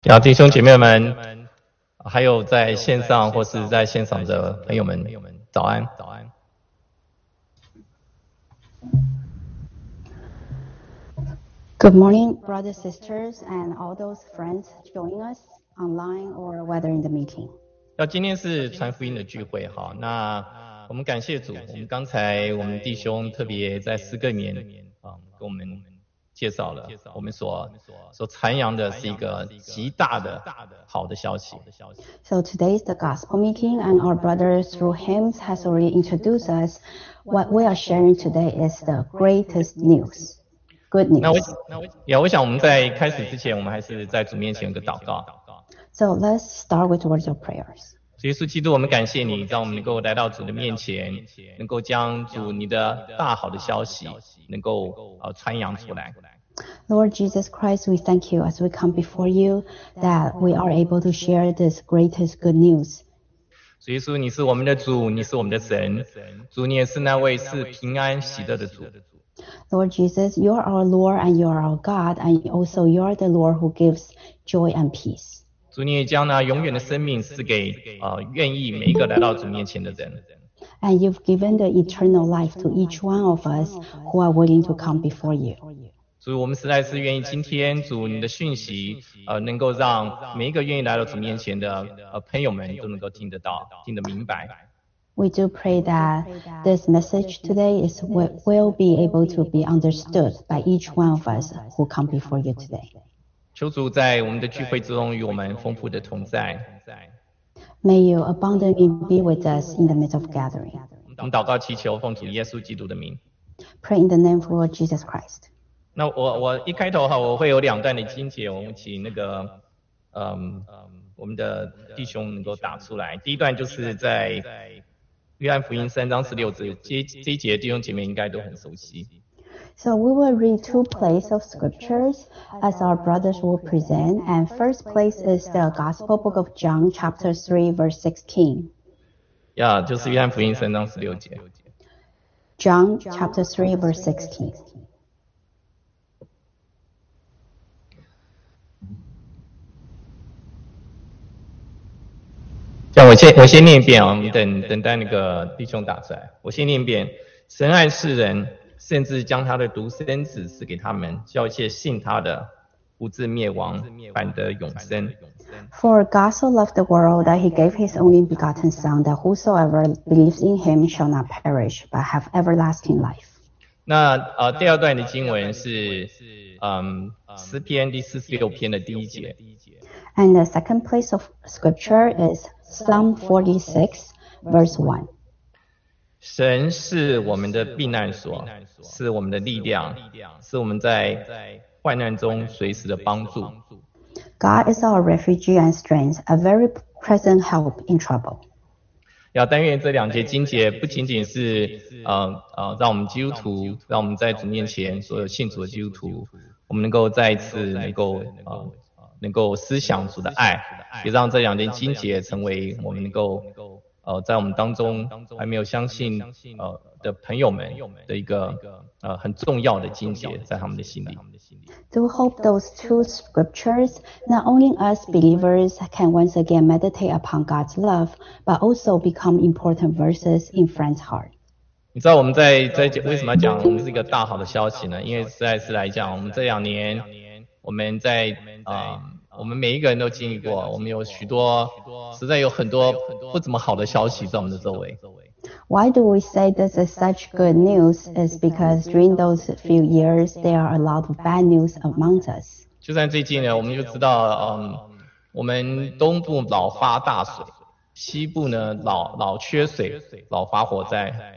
然后弟兄姐妹们，还有在线上或是在现场的朋友们，早安。 Good morning, brothers, sisters, and all those friends joining us online or whether in the meeting. 今天是传福音的聚会，好，那我们感谢主，刚才我们弟兄特别在诗歌里面跟我们介绍了我们所传扬的是一个极大的好的消息。 So today is the gospel meeting, and our brother through hymns has already introduced us. What we are sharing today is the greatest news. Good news. 我想我们在开始之前，我们还是在主面前有个祷告。 So let's start with words of prayers. 主耶稣基督，我们感谢你，让我们能够来到主的面前，能够将主你的大好的消息能够传扬出来。 Lord Jesus Christ, we thank you as we come before you that we are able to share this greatest good news. 主耶稣，你是我们的主，你是我们的神，主你也是那位是平安喜乐的主。 Lord Jesus, you are our Lord and you are our God, and also you are the Lord who gives joy and peace. 主你也将那永远的生命赐给愿意每一个来到主面前的人。 And you've given the eternal life to each one of us who are willing to come before you. 主，我们实在是愿意今天主你的讯息能够让每一个愿意来到主面前的朋友们都能够听得到，听得明白。 We do pray that this message today will be able to be understood by each one of us who come before you today. 求主在我们的聚会之中与我们丰富的同在。 May you abundantly be with us in the midst of gathering. 我们祷告祈求，奉主耶稣基督的名。 Pray in the name of Lord Jesus Christ. 那我一开头我会有2段的经节，我们请我们的弟兄能够打出来。第一段就是在约翰福音3章16节，这一节弟兄姐妹应该都很熟悉。 So we will read 2 places of scriptures as our brothers will present, and first place is the Gospel book of John, chapter 3, verse 16. 就是约翰福音3章16节。 John, chapter 3, verse 16. 我先念一遍我们等待那个弟兄打出来。我先念一遍：神爱世人，甚至将他的独生子赐给他们，叫一切信他的不至灭亡，反得永生。 For God so loved the world that he gave his only begotten Son, that whosoever believes in him shall not perish, but have everlasting life. 那第2段的经文是诗篇第46篇的第1节。 And the second place of scripture is Psalm 46, verse 1. 神是我们的避难所，是我们的力量，是我们在患难中随时的帮助。 God is our refuge and strength, a very present help in trouble. 但愿这2节经节不仅仅是让我们基督徒，让我们在主面前所有信主的基督徒，我们能够再一次能够思想主的爱，也让这2节经节成为我们能够在我们当中还没有相信的朋友们的一个很重要的经节，在他们的心里。 To hope those 2 scriptures, not only us believers can once again meditate upon God's love, but also become important verses in friends' heart. 你知道我们在为什么要讲我们是一个大好的消息呢？因为实在是来讲，我们这2年我们在我们每一个人都经历过，我们有实在有很多不怎么好的消息在我们的周围。 Why do we say this is such good news? Is because during those few years there are a lot of bad news among us. 就在最近呢，我们就知道我们东部老发大水，西部呢老缺水，老发火灾。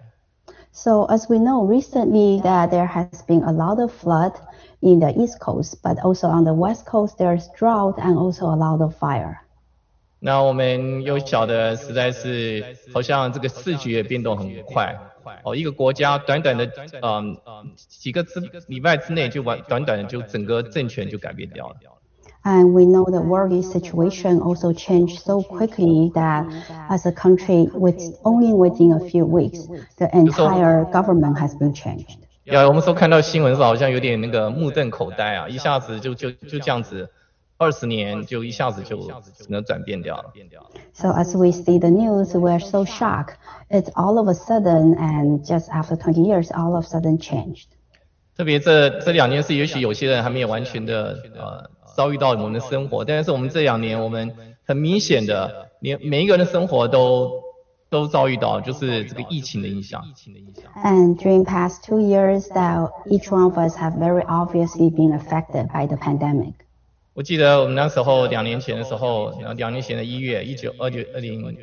So as we know recently that there has been a lot of flood in the East Coast, but also on the West Coast there's drought and also a lot of fire. 那我们又晓得实在是好像这个世局也变动很快一个国家短短的几个礼拜之内就短短的就整个政权就改变掉了。 And we know the worldly situation also changed so quickly that as a country only within a few weeks, the entire government has been changed. 我们说看到新闻的时候好像有点那个目瞪口呆一下子就这样子 20年就一下子就整个转变掉了。 So as we see the news, we are so shocked. It's all of a sudden, and just after 20 years, all of a sudden changed. 特别这2年是也许有些人还没有完全的遭遇到我们的生活，但是我们这2年我们很明显的，连每一个人的生活都遭遇到，就是这个疫情的影响。 And during past 2 years, that each one of us have very obviously been affected by the pandemic. 我记得我们那时候2年前的时候，2年前的1月2019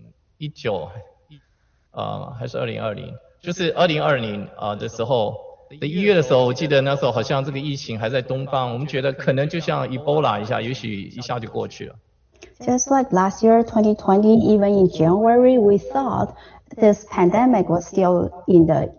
还是2020，就是2020的时候的1月的时候，我记得那时候好像这个疫情还在东方，我们觉得可能就像 Ebola 一下，也许一下就过去了。 Just like last year, 2020, even in January, we thought this pandemic was still in the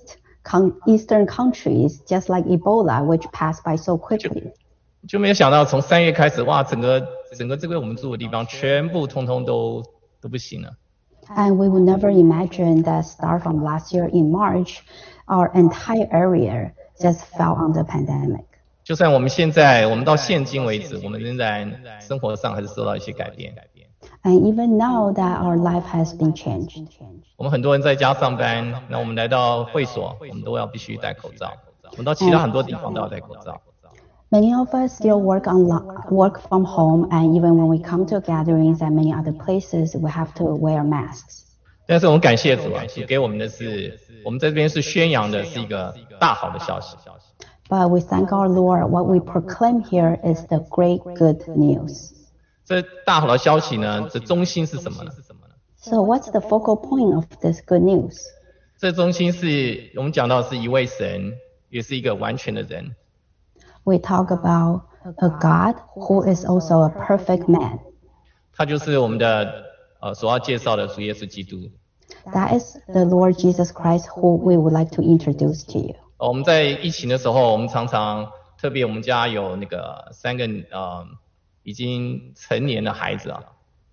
eastern countries, just like Ebola, which passed by so quickly. 就没有想到从3月开始，哇，整个这个我们住的地方全部通通都不行了。 And we would never imagine that start from last year in March, our entire area just fell under pandemic. 就算我们到现今为止，我们仍然生活上还是受到一些改变。 And even now that our life has been changed. 我们很多人在家上班，那我们来到会所，我们都要必须戴口罩。我们到其他很多地方都要戴口罩。 Many of us still work from home, and even when we come to gatherings and many other places, we have to wear masks. 但是我们感谢主啊，主给我们的是，我们在这边是宣扬的是一个大好的消息。 But we thank our Lord. What we proclaim here is the great good news. 这大好的消息呢，这中心是什么呢？ So what's the focal point of this good news? 这中心是我们讲到是一位神，也是一个完全的人。 We talk about a God who is also a perfect man. 他就是我们的所要介绍的主耶稣基督。 That is the Lord Jesus Christ who we would like to introduce to you. 我们在疫情的时候，我们常常，特别我们家有那个3个已经成年的孩子啊。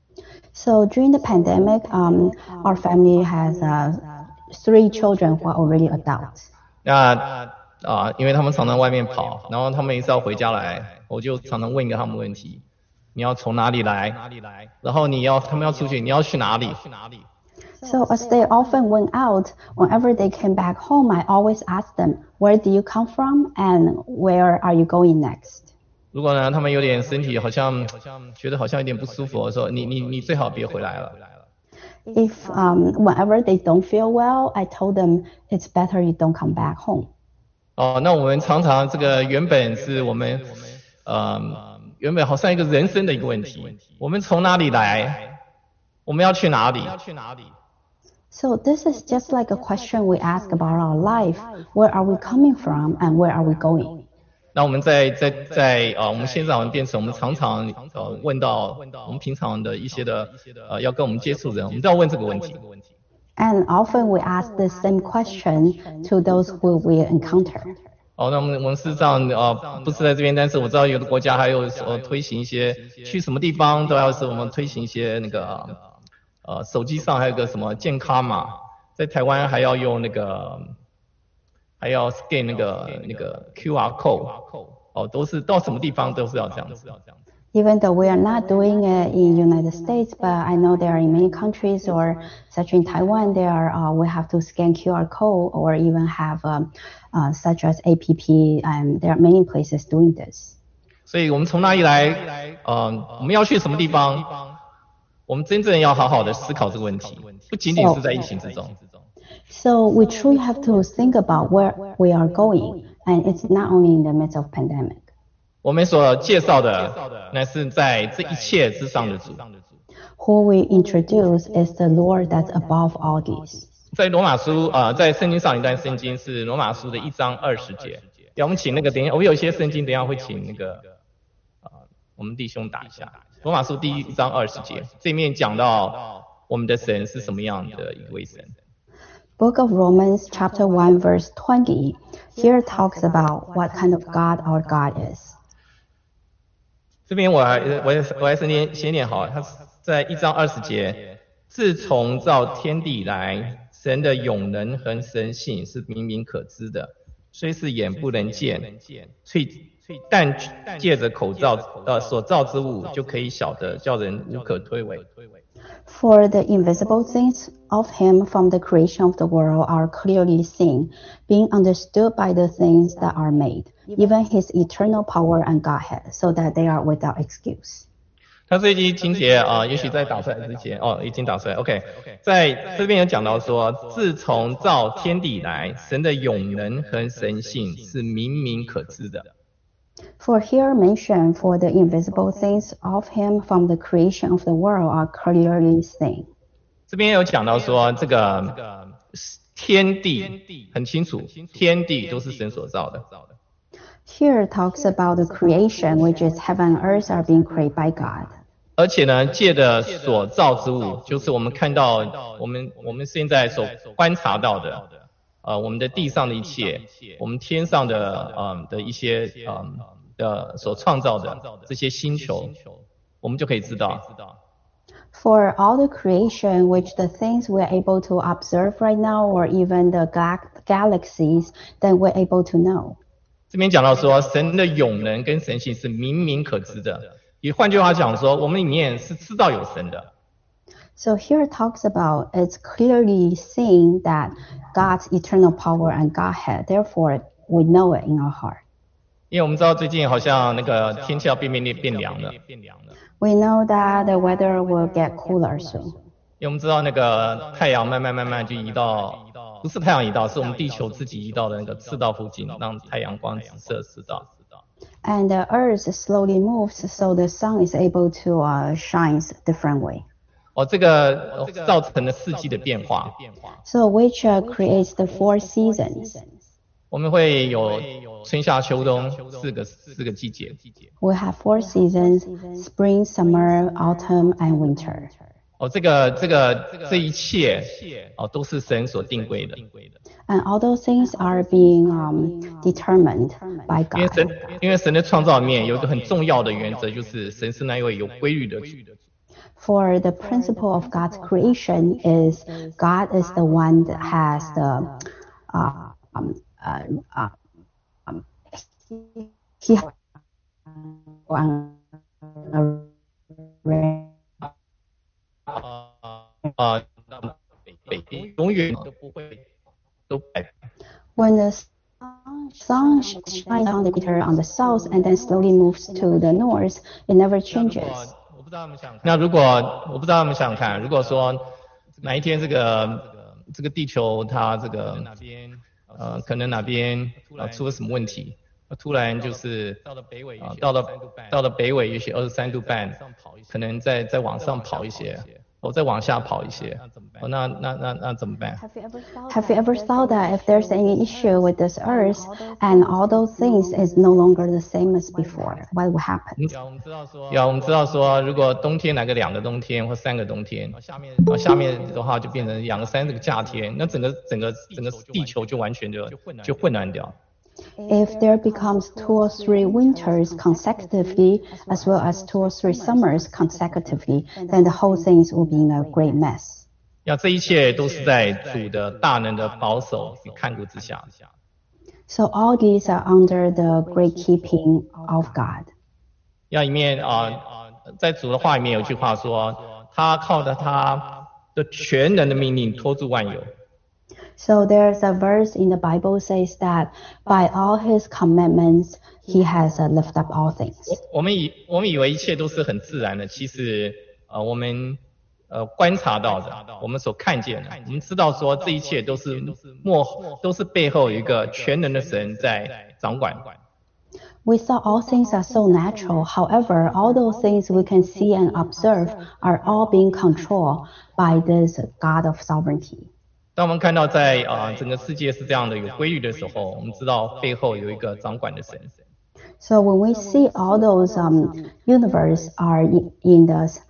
So during the pandemic, our family has 3 children who are already adults. 那因为他们常常外面跑，然后他们一次要回家来，我就常常问一个他们问题：你要从哪里来？然后他们要出去，你要去哪里？ So as they often went out, whenever they came back home, I always asked them, where do you come from and where are you going next? 如果呢，他们有点身体好像觉得好像有点不舒服，我说你最好别回来了。 If whenever they don't feel well, I told them it's better you don't come back home. 那我们常常这个原本是我们原本好像一个人生的一个问题，我们从哪里来？我们要去哪里？ So this is just like a question we ask about our life. Where are we coming from and where are we going? 那我们我们现在我们变成我们常常问到我们平常的一些的要跟我们接触的人，我们都要问这个问题。 And often we ask the same question to those who we encounter. 那我们事实上不是在这边，但是我知道有的国家还有推行一些去什么地方都要是我们推行一些那个手机上还有个什么健康码，在台湾还要用那个还要 scan 那个 QR code， 都是到什么地方都是要这样子。 Even though we are not doing it in United States, but I know there are in many countries, or such in Taiwan, we have to scan QR code or even have such as APP, and there are many places doing this. 所以我们从哪里来？我们要去什么地方？我们真正要好好的思考这个问题，不仅仅是在疫情之中。 So we truly have to think about where we are going, and it's not only in the midst of pandemic. 我们所介绍的，乃是在这一切之上的主。 Who we introduce is the Lord that's above all these. 在罗马书在圣经上一段圣经是罗马书的1章20节。我们请那个等一下，我有一些圣经等一下会请那个我们弟兄打一下。罗马书第1章20节，这面讲到我们的神是什么样的一位神。 Book of Romans chapter 1 verse 20 here talks about what kind of God our God is. 这边我还是先念好了，他在1章20节，自从造天地以来，神的永能和神性是明明可知的，虽是眼不能见， 但借着口造所造之物，就可以晓得，叫人无可推诿。 For the invisible things of him from the creation of the world are clearly seen, being understood by the things that are made, even his eternal power and Godhead, so that they are without excuse. 他这一经节也许在打出来之前已经打出来。OK， 在这边有讲到说，自从造天地以来，神的永能和神性是明明可知的。 For here mention for the invisible things of him from the creation of the world are clearly seen. 这边有讲到说，这个天地很清楚，天地都是神所造的。 Here talks about the creation, which is heaven and earth are being created by God. 而且呢，借的所造之物，就是我们看到我们现在所观察到的，我们的地上的一切，我们天上的的一些所创造的这些星球，我们就可以知道。 For all the creation, which the things we're able to observe right now, or even the galaxies, then we're able to know. 这边讲到说，神的永能跟神性是明明可知的。也换句话讲说，我们里面是知道有神的。 So here it talks about it's clearly seen that God's eternal power and Godhead. Therefore, we know it in our heart. 因为我们知道最近好像那个天气要变凉了。 We know that the weather will get cooler soon. 因为我们知道那个太阳慢慢就移到，不是太阳移到，是我们地球自己移到的那个赤道附近，让太阳光直射赤道。 And the earth slowly moves, so the sun is able to shine different way. 这个造成了四季的变化。 So which creates the 4 seasons. 我们会有春夏秋冬四个季节。 We have 4 seasons: spring, summer, autumn, and winter. 这一切都是神所定规的。 And all those things are being determined by God. 因为神的创造里面有一个很重要的原则，就是神是那一位有规律的主。 For the principle of God's creation is God is the one that has the he 永远都不会都改变。 When the sun shines on the equator on the south and then slowly moves to the north, it never changes. 那如果我不知道他们想想看，如果说哪一天这个地球它这个可能哪边出了什么问题，突然就是到了北纬也许23度半，可能再往上跑一些。再往下跑一些，那怎么办 Have you ever thought that if there's any issue with this earth and all those things is no longer the same as before, what will happen? 我们知道说，如果冬天来个2个冬天或3个冬天，下面的话就变成2个3个夏天，那整个地球就完全就混乱掉。 If there becomes 2 or 3 winters consecutively, as well as 2 or 3 summers consecutively, then the whole things will be in a great mess. 这一切都是在主的大能的保守与看顾之下。 So all these are under the great keeping of God. 里面在主的话里面有句话说，他靠着他的全能的命令托住万有。 So there's a verse in the Bible says that by all his commandments, he has lifted up all things. 我们以为一切都是很自然的，其实我们观察到的，我们所看见的，我们知道说这一切都是背后有一个全能的神在掌管。 We thought all things are so natural. However, all those things we can see and observe are all being controlled by this God of sovereignty. 当我们看到在整个世界是这样的有规律的时候，我们知道背后有一个掌管的神。 So when we see all those universe are in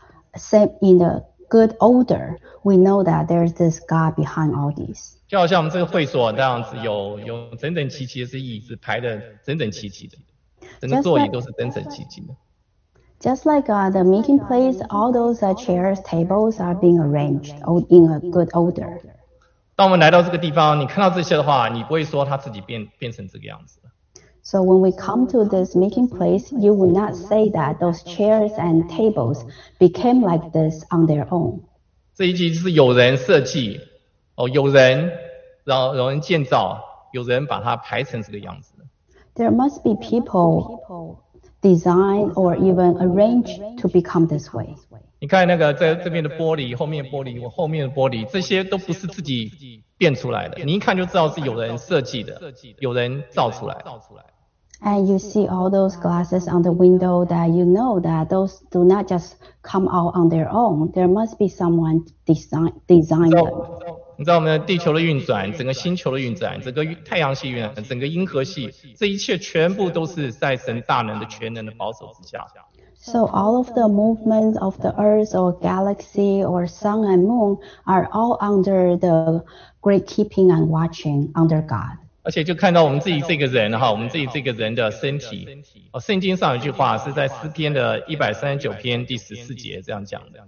the good order, we know that there's this God behind all these. 就好像我们这个会所这样子，有整整齐齐的是椅子排的整整齐齐的，整个座椅都是整整齐齐的。 Just like the meeting place, all those chairs, tables are being arranged in a good order. 当我们来到这个地方，你看到这些的话，你不会说他自己变成这个样子。 So when we come to this meeting place, you will not say that those chairs and tables became like this on their own. 这一切是有人设计，有人建造，有人把它排成这个样子。 There must be people design or even arrange to become this way. 你看那个这边的玻璃，后面玻璃，我后面的玻璃，这些都不是自己变出来的，你一看就知道是有人设计的，有人造出来的。 And you see all those glasses on the window that you know that those do not just come out on their own. There must be someone design them. 你知道我们的地球的运转，整个星球的运转，整个太阳系运转，整个银河系，这一切全部都是在神大能的全能的保守之下。 So all of the movements of the Earth or galaxy or sun and moon are all under the great keeping and watching under God. 而且就看到我们自己这个人哈，我们自己这个人的身体。圣经上有一句话是在诗篇的139篇第14节这样讲的。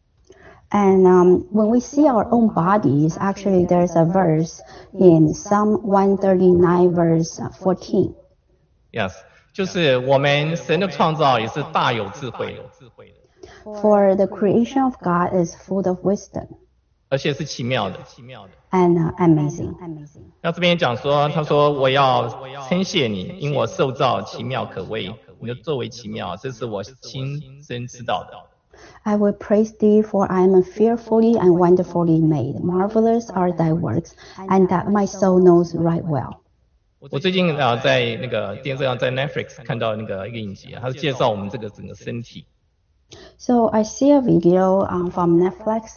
And when we see our own bodies, actually there's a verse in Psalm 139 verse 14. Yes, 就是我们神的创造也是大有智慧的。 For the creation of God is full of wisdom. 而且是奇妙的。 And amazing. 那这边讲说，他说我要称谢你，因我受造奇妙可畏，你的作为奇妙，这是我亲身知道的。 I will praise thee, for I am fearfully and wonderfully made. Marvelous are thy works, and that my soul knows right well. 我最近在那个电视上，在 Netflix 看到那个一个影集，它是介绍我们这个整个身体。 So I see a video from Netflix.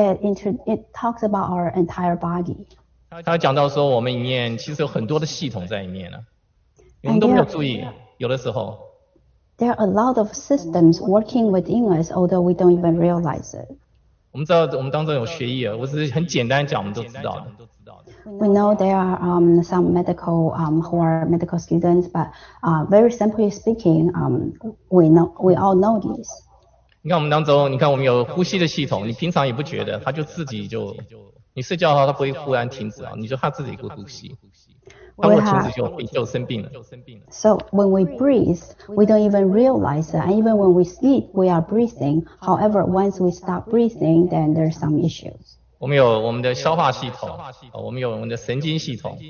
It talks about our entire body. 他讲到说，我们里面其实有很多的系统在里面呢，我们都没有注意，有的时候。 There are a lot of systems working within us, although we don't even realize it. 我们知道我们当中有血液，我只是很简单讲，我们都知道的。 We know there are some medical who are medical students, but very simply speaking, we all know these. 你看我们当中，你看我们有呼吸的系统，你平常也不觉得，它就自己就，你睡觉的话，它不会忽然停止啊，你就它自己会呼吸。它如果停止就生病了。 So when we breathe, we don't even realize it. And even when we sleep, we are breathing. However, once we stop breathing, then there's some issues. 我们有我们的消化系统，我们有我们的神经系统。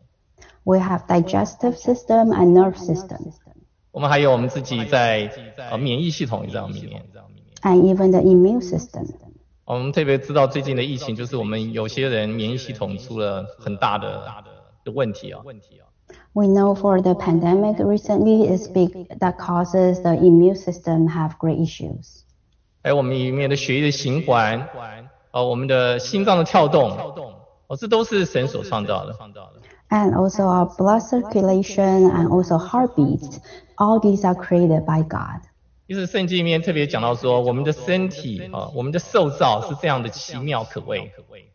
We have digestive system and nerve system. 我们还有我们自己在免疫系统也在我们里面。 And even the immune system. 我们特别知道最近的疫情，就是我们有些人免疫系统出了很大的问题啊。 We know for the pandemic recently is big that causes the immune system have great issues. 还有我们里面的血液的循环，我们的心脏的跳动，这都是神所创造的。 And also our blood circulation and also heartbeats, all these are created by God. 其实圣经里面特别讲到说，我们的身体我们的受造是这样的奇妙可畏。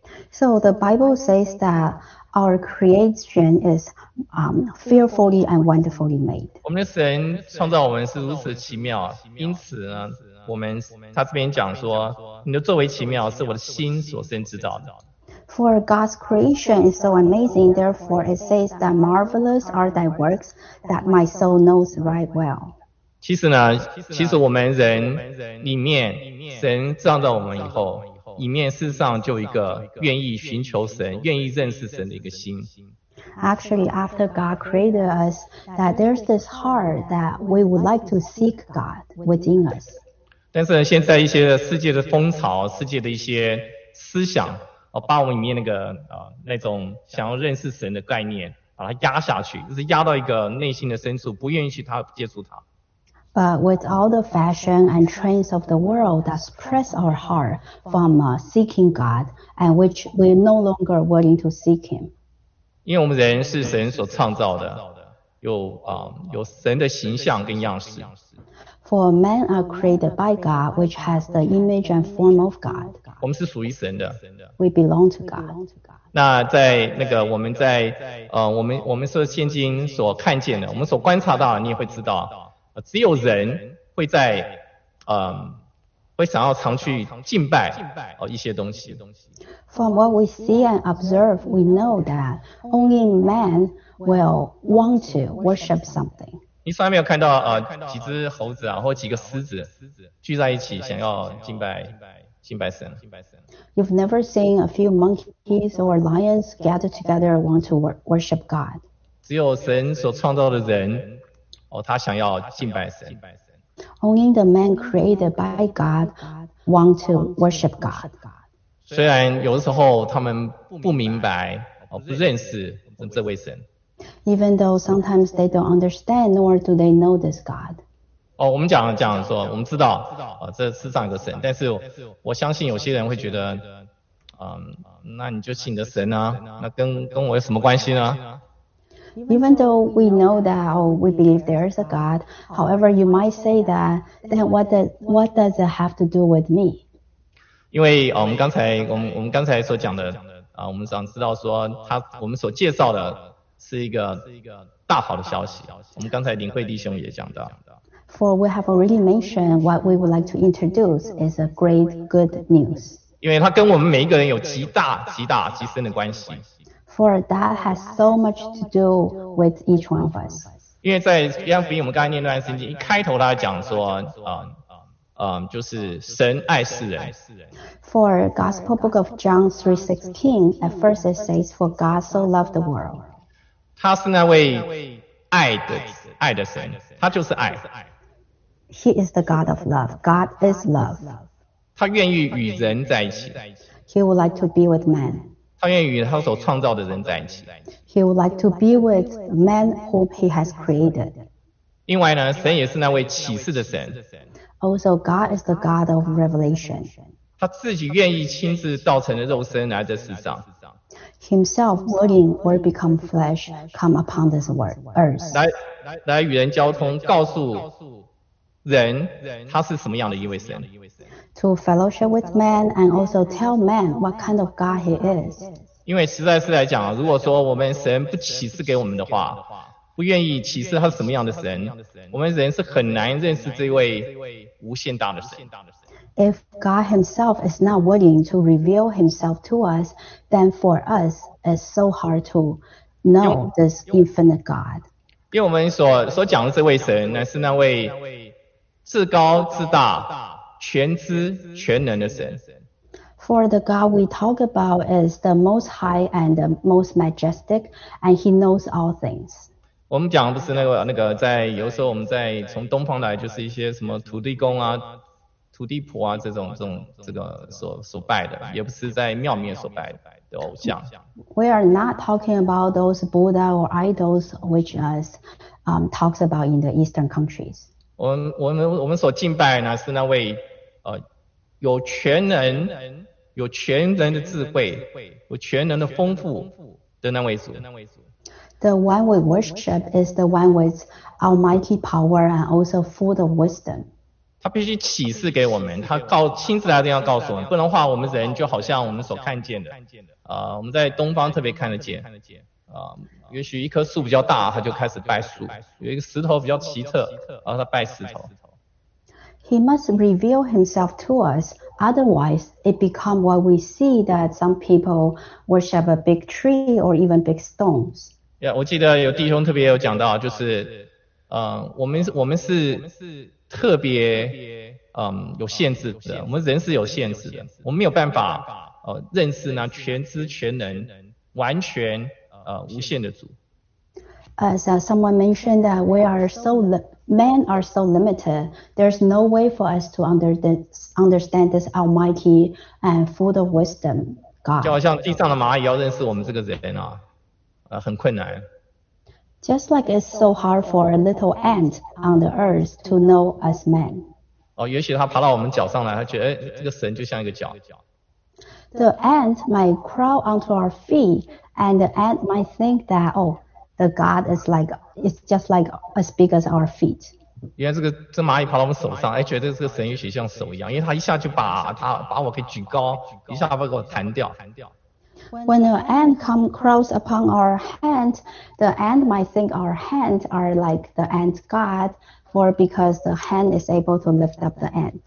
So the Bible says that our creation is fearfully and wonderfully made. 我们的神创造我们是如此奇妙，因此呢，他这边讲说，你的作为奇妙是我的心所深知道的。 For God's creation is so amazing, therefore it says that marvelous are thy works, that my soul knows right well. 其实我们人里面，神创造我们以后，里面事实上就有一个愿意寻求神、愿意认识神的一个心。 Actually, after God created us, that there's this heart that we would like to seek God within us. 但是现在一些世界的风潮、世界的一些思想，把我们里面那种想要认识神的概念，把它压下去，就是压到一个内心的深处，不愿意去接触它。 But with all the fashion and trends of the world that suppress our heart from seeking God, and which we're no longer willing to seek Him. 因为我们人是神所创造的，有神的形象跟样式。 For men are created by God, which has the image and form of God. 我们是属于神的。 We belong to God. 那在我们在我们说现今所看见的，我们所观察到的，你也会知道。只有人会在会想要常去敬拜一些东西。 From what we see and observe, we know that only man will want to worship something. 你从来没有看到几只猴子或几个狮子聚在一起想要敬拜神。 You've never seen a few monkeys or lions gather together want to worship God. 只有神所创造的人他想要敬拜神。 Only the man created by God want to worship God. 虽然有的时候他们不明白不认识这位神。 Even though sometimes they don't understand nor do they know this God. 我们讲说，我们知道这世上有个神，但是我相信有些人会觉得，那你就信你的神啊，那跟我有什么关系呢？ Even though we know that we believe there is a God, however, you might say that, then what does it have to do with me? 因为我们刚才所讲的我们想知道说我们所介绍的是一个大好的消息。我们刚才林慧弟兄也讲到。 For we have already mentioned what we would like to introduce is a great good news. 因为它跟我们每一个人有极深的关系。 For that has so much to do with each one of us. 因为在约翰福音我们刚才念那段圣经一开头他讲说就是神爱世人。 For Gospel Book of John 3:16, at first it says, "For God so loved the world." 他是那位爱的神，他就是爱。 He is the God of love. God is love. 他愿意与人在一起。 He would like to be with man. 他愿意与他所创造的人在一起。 He would like to be with man whom he has created. 另外呢，神也是那位启示的神。 Also, God is the God of revelation. 他自己愿意亲自道成的肉身来这世上。 Himself, willing word become flesh, come upon this earth. 来与人交通，告诉人他是什么样的一位神。 To fellowship with man and also tell man what kind of God he is. 因为实在是来讲，如果说我们神不启示给我们的话，不愿意启示他是什么样的神，我们人是很难认识这位无限大的神。 If God himself is not willing to reveal himself to us, then for us it's so hard to know this infinite God. 因为我们所讲的这位神乃是那位至高至大、全知全能的神。 For the God we talk about is the most high and the most majestic, and he knows all things. 我们讲的不是那个在有时候我们在从东方来，就是一些什么土地公土地婆这个所拜的，也不是在庙里面所拜的偶像。 We are not talking about those Buddha or idols which us talks about in the Eastern countries. 我们所敬拜呢是那位有全能的智慧，有全能的丰富的那位主。 The one we worship is the one with almighty power and also full of wisdom. 他必须启示给我们，他亲自来这样告诉我们，不然的话，我们人就好像我们所看见的，我们在东方特别看得见，也许一棵树比较大，他就开始拜树；有一个石头比较奇特，然后他拜石头。 He must reveal himself to us, otherwise it becomes what we see that some people worship a big tree or even big stones. 我记得有弟兄特别有讲到，就是我们是特别有限制的，我们人是有限制的，我们没有办法认识那全知全能、完全无限的主。 As someone mentioned that men are so limited, there's no way for us to understand this almighty and full of wisdom God. 就好像地上的蚂蚁要认识我们这个人很困难。 Just like it's so hard for a little ant on the earth to know us men. 也许他爬到我们脚上来，他觉得这个神就像一个脚。 The ant might crawl onto our feet, and the ant might think that, the God is just like as big as our feet. 原来这蚂蚁爬到我们手上，觉得这个神也许像手一样，因为他一下就把我给举高，一下把我弹掉。 When an ant crawls upon our hand, the ant might think our hands are like the ant God, because the hand is able to lift up the ant.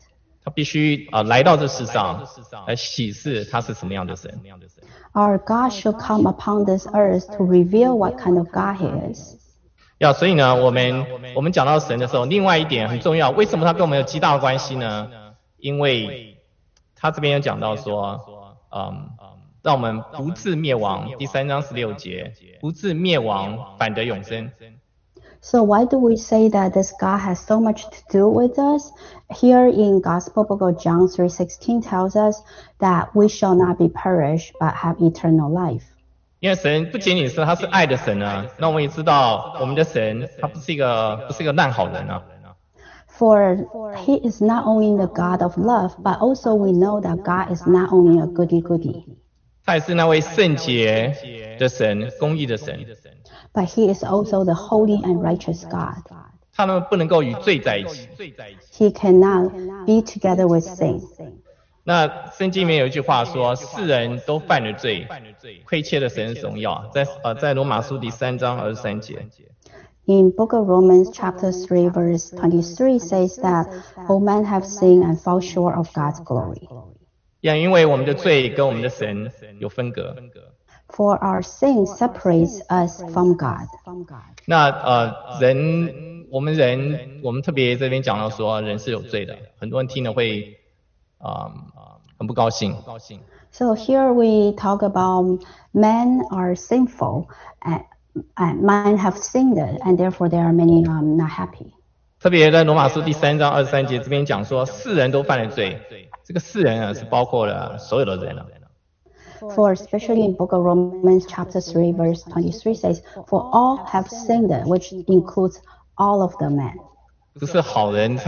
他必须来到这世上来启示他是什么样的神。 Our God should come upon this earth to reveal what kind of God He is. 所以呢，我们讲到神的时候，另外一点很重要，为什么他跟我们有极大的关系呢？因为他这边有讲到说，让我们不至灭亡，第3章16节，不至灭亡，反得永生。 So why do we say that this God has so much to do with us? Here in Gospel Book of John 3:16 tells us that we shall not be perished but have eternal life. 因为神不仅仅是他是爱的神啊，那我们也知道我们的神他不是一个烂好人啊。 For He is not only the God of love, but also we know that God is not only a goody-goody. 他也是那位圣洁的神，公义的神。 But He is also the holy and righteous God. 他们不能够与罪在一起。 He cannot be together with sin. 那圣经里面有一句话说，世人都犯了罪，亏欠了神的荣耀。在罗马书第3章23节。 In Book of Romans chapter 3 verse 23 says that all men have sinned and fall short of God's glory. 因为我们的罪跟我们的神有分隔。 For our sin separates us from God. 那我们特别这边讲到说人是有罪的，很多人听了会很不高兴。 So here we talk about men are sinful and men have sinned and therefore there are many not happy. 特别在罗马书第3章23节这边讲说世人都犯了罪，这个世人是包括了所有的人。 For especially in Book of Romans chapter 3 verse 23 says, For all have sinned, which includes all of the men. 不是好人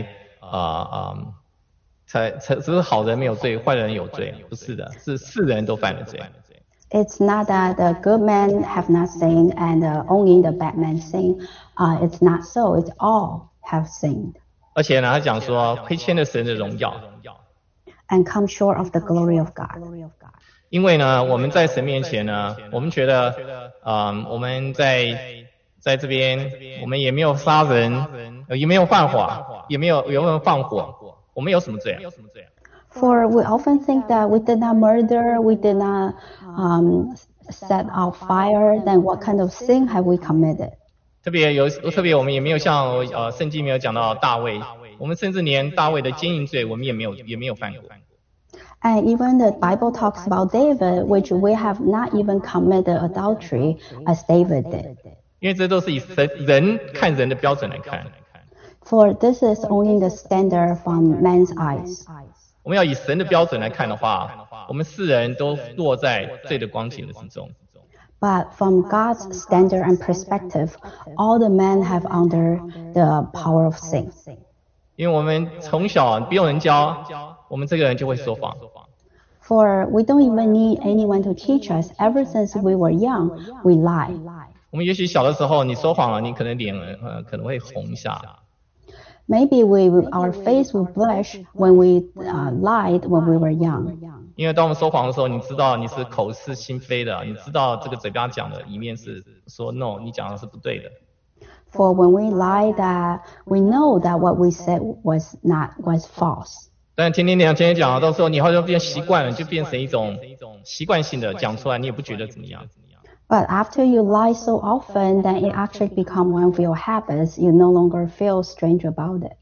只是好人没有罪，坏人有罪，不是的，是世人都犯了罪。 It's not that the good men have not sinned and only the bad men sin. It's not so. It's all have sinned. 而且呢，他讲说亏欠了神的荣耀 and come short of the glory of God. 因为呢，我们在神面前呢，我们觉得我们在这边，我们也没有杀人，也没有犯法，也没有放火，我们有什么罪啊？ For we often think that we did not murder, we did not set out fire, then what kind of sin have we committed? 特别我们也没有像圣经没有讲到大卫，我们甚至连大卫的奸淫罪我们也没有犯过。 And even the Bible talks about David, which we have not even committed adultery as David did. 因为这都是以人看人的标准来看。 For this is only the standard from man's eyes. 我们要以神的标准来看的话，我们世人都落在罪的光景之中。 But from God's standard and perspective, all the men have under the power of sin. 因为我们从小不用人教，我们这个人就会说谎。 For we don't even need anyone to teach us. Ever since we were young, we lie. 我们也许小的时候你说谎了，你可能脸可能会红一下。 Maybe our face would blush when we lied when we were young. 因为当我们说谎的时候，你知道你是口是心非的，你知道这个嘴巴讲的一面是说 no， 你讲的是不对的。 For when we lie, that we know that what we said was false. 但天天讲，到时候你好像变习惯了，就变成一种习惯性的讲出来，你也不觉得怎么样。 But after you lie so often, then it actually becomes one of your habits. You no longer feel strange about it.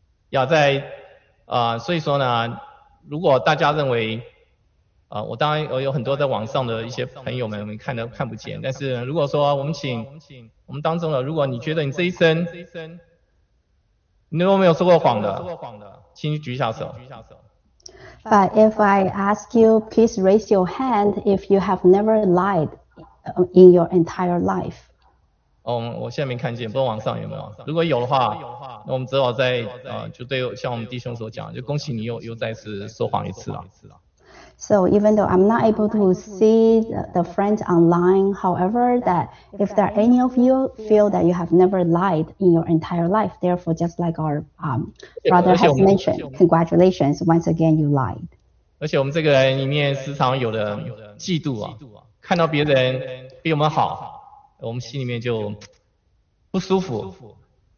所以说呢，如果大家认为，我当然有很多在网上的一些朋友们，我们看不见。但是如果说我们当中的，如果你觉得你这一生你都没有说过谎的，请你举一下手。 But if I ask you, please raise your hand if you have never lied in your entire life. 我现在没看见，不知道网上有没有。如果有的话，那我们只好就对像我们弟兄所讲，就恭喜你又再次说谎一次了。 So even though I'm not able to see the friends online, however, that if there are any of you feel that you have never lied in your entire life, therefore, just like our brother has mentioned, congratulations, once again you lied. 而且我们这个人里面时常有的嫉妒啊，看到别人比我们好，我们心里面就不舒服。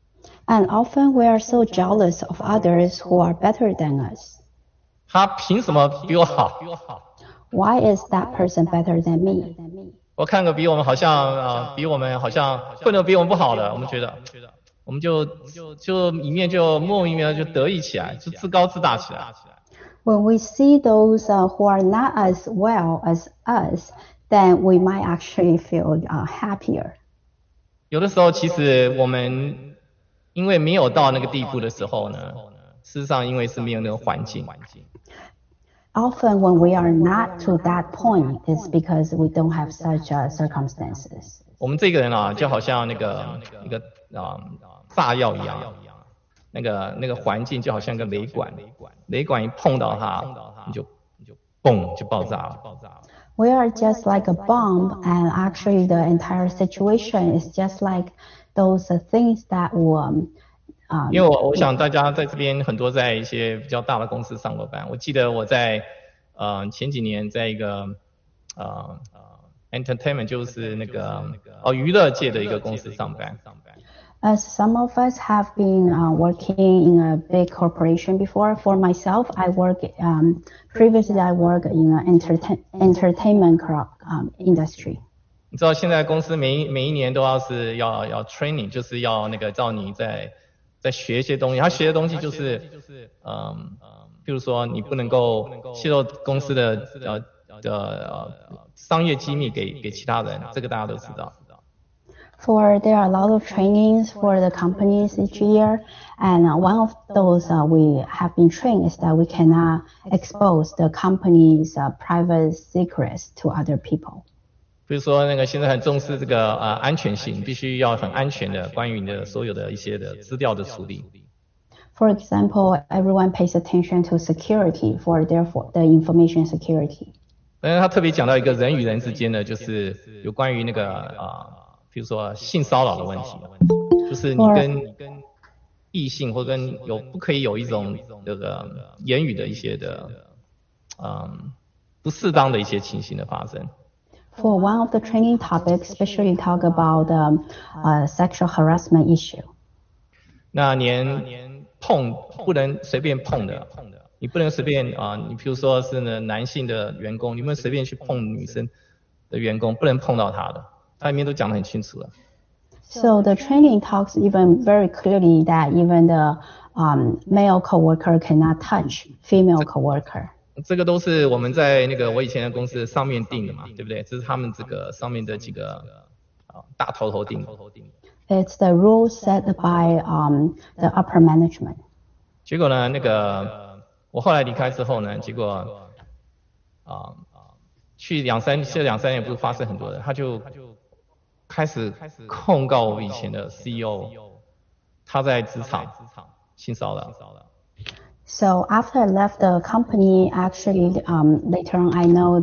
And often we are so jealous of others who are better than us. 他凭什么比我好？ Why is that person better than me? 我看个比我们好像比我们好像混得比我们不好的，我们觉得我们就里面就莫名其妙就得意起来，就自高自大起来。 When we see those who are not as well as us, then we might actually feel happier. 有的时候其实我们因为没有到那个地步的时候呢，事实上因为是没有那个环境。 Often when we are not to that point, it's because we don't have such circumstances. 我们这个人啊，就好像那个炸药一样，那个环境就好像个雷管，雷管一碰到它，你就嘣就爆炸了。 We are just like a bomb, and actually the entire situation is just like those things that will. 因为我想大家在这边很多在一些比较大的公司上过班，我记得我在前几年在一个entertainment 就是那个娱乐界的一个公司上班。 As some of us have been working in a big corporation before. For myself, I previously I worked in an entertainment industry. 你知道现在公司每一年都要 training， 就是要那个叫你在学一些东西，他学的东西就是譬如说你不能够泄露公司的商业机密给其他人，这个大家都知道。 For there are a lot of trainings for the companies each year, and one of those we have been trained is that we cannot expose the company's private secrets to other people. 比如说那个现在很重视这个安全性，必须要很安全的关于你的所有的一些的资料的处理。 For example, everyone pays attention to security for therefore the information security. 但是他特别讲到一个人与人之间的，就是有关于那个比如说性骚扰的问题，就是你跟异性或者不可以有一种这个言语的一些的不适当的一些情形的发生。 For one of the training topics, especially talk about sexual harassment issue. 那连不能随便碰的，你不能随便你比如说是男性的员工，你不能随便去碰女生的员工，不能碰到他的，它里面都讲得很清楚了。 So the training talks even very clearly that even the male coworker cannot touch female coworker. 这个都是我们在那个我以前的公司上面定的嘛，对不对？这是他们这个上面的几个大头定的。 It's the rules set by the upper management. 结果呢，那个我后来离开之后呢，结果去两三年不是发生很多的，他就开始控告我以前的 CEO， 他在职场性骚扰。 So after I left the company, actually later on I know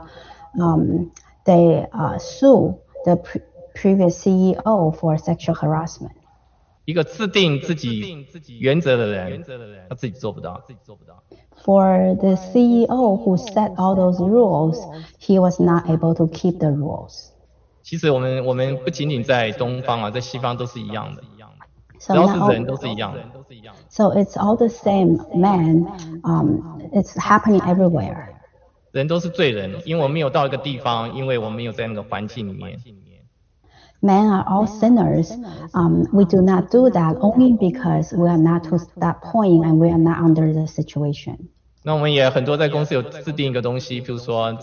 they sue the previous CEO for sexual harassment. 一个制定自己原则的人，他自己做不到。 For the CEO who set all those rules, he was not able to keep the rules. 其实我们不仅仅在东方在西方都是一样的，只 So 要是人都是一样的。 So it's all the same, man. It's happening everywhere. 人都是罪人，因为我们没有到一个地方，因为我们没有在那个环境里面。 Men are all sinners. We do not do that only because we are not to that point and we are not under the situation. 那我们也很多在公司有制定一个东西，比如说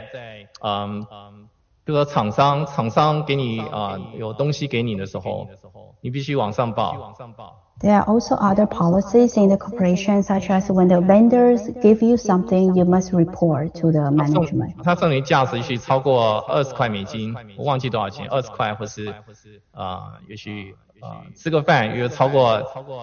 比如说厂商给你有东西给你的时候，你必须往上报。 There are also other policies in the corporation, such as when the vendors give you something, you must report to the management. 他送你价值也许超过$20，我忘记多少钱，$20或是也许吃个饭又超过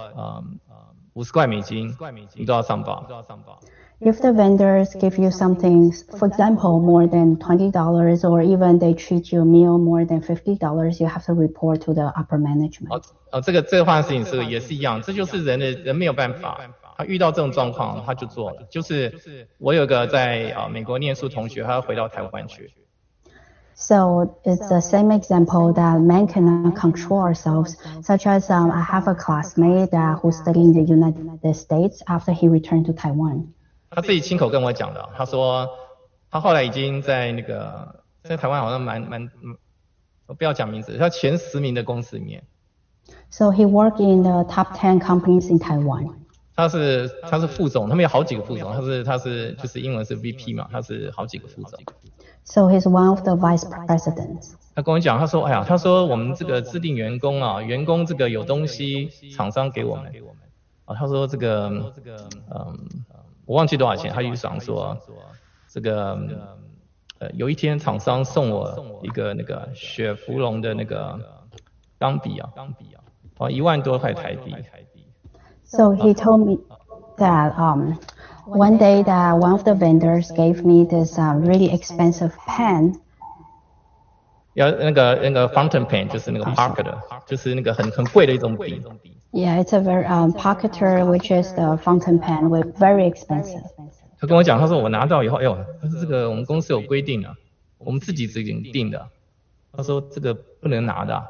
$50，你都要上报。 If the vendors give you something, for example, more than $20, or even they treat your meal more than $50, you have to report to the upper management. 这个话事情也是一样，这就是人没有办法，他遇到这种状况他就做了。就是我有个在美国念书同学，他回到台湾去。 So it's the same example that men cannot control ourselves, such as I have a classmate who's studying in the United States after he returned to Taiwan. 他自己亲口跟我讲的，他说他后来已经在在台湾好像我不要讲名字，他前10名的公司里面。 So he worked in the top 10 companies in Taiwan. 他是副总，他们有好几个副总，他是就是英文是 VP 嘛，他是好几个副总。 So he's one of the vice presidents. 他跟我讲，他说我们这个制定员工啊，员工这个有东西厂商给我们，他说这个我忘记多少钱，他就想说这个有一天厂商送我一个那个雪佛龙的那个钢笔啊，1万多块台币。 So he told me that one day that one of the vendors gave me this really expensive pen. 那个 fountain pen 就是那个 Parker 就是那个很贵的一种笔。 Yeah, it's a very Parker, which is the fountain pen, with very expensive. 他跟我讲，他说我拿到以后，他说这个我们公司有规定啊，我们自己定的。他说这个不能拿的。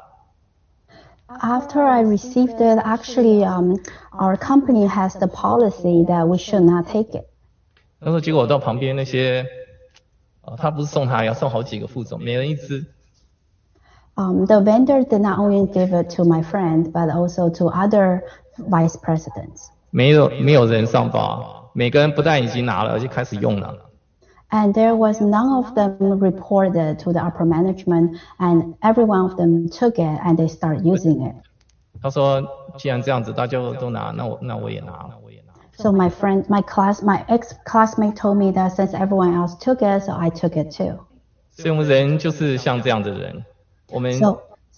After I received it, actually, our company has the policy that we should not take it. 他说结果我到旁边那些，他不是送他，要送好几个副总，每人一支。 The vendor did not only give it to my friend, but also to other vice presidents. 没有人上报，每个人不但已经拿了，而且开始用了。 And there was none of them reported to the upper management, and every one of them took it and they started using it. 他说，既然这样子，大家都拿，那我也拿。 So my ex-classmate told me that since everyone else took it, so I took it too. 所以我们人就是像这样的人，我们 So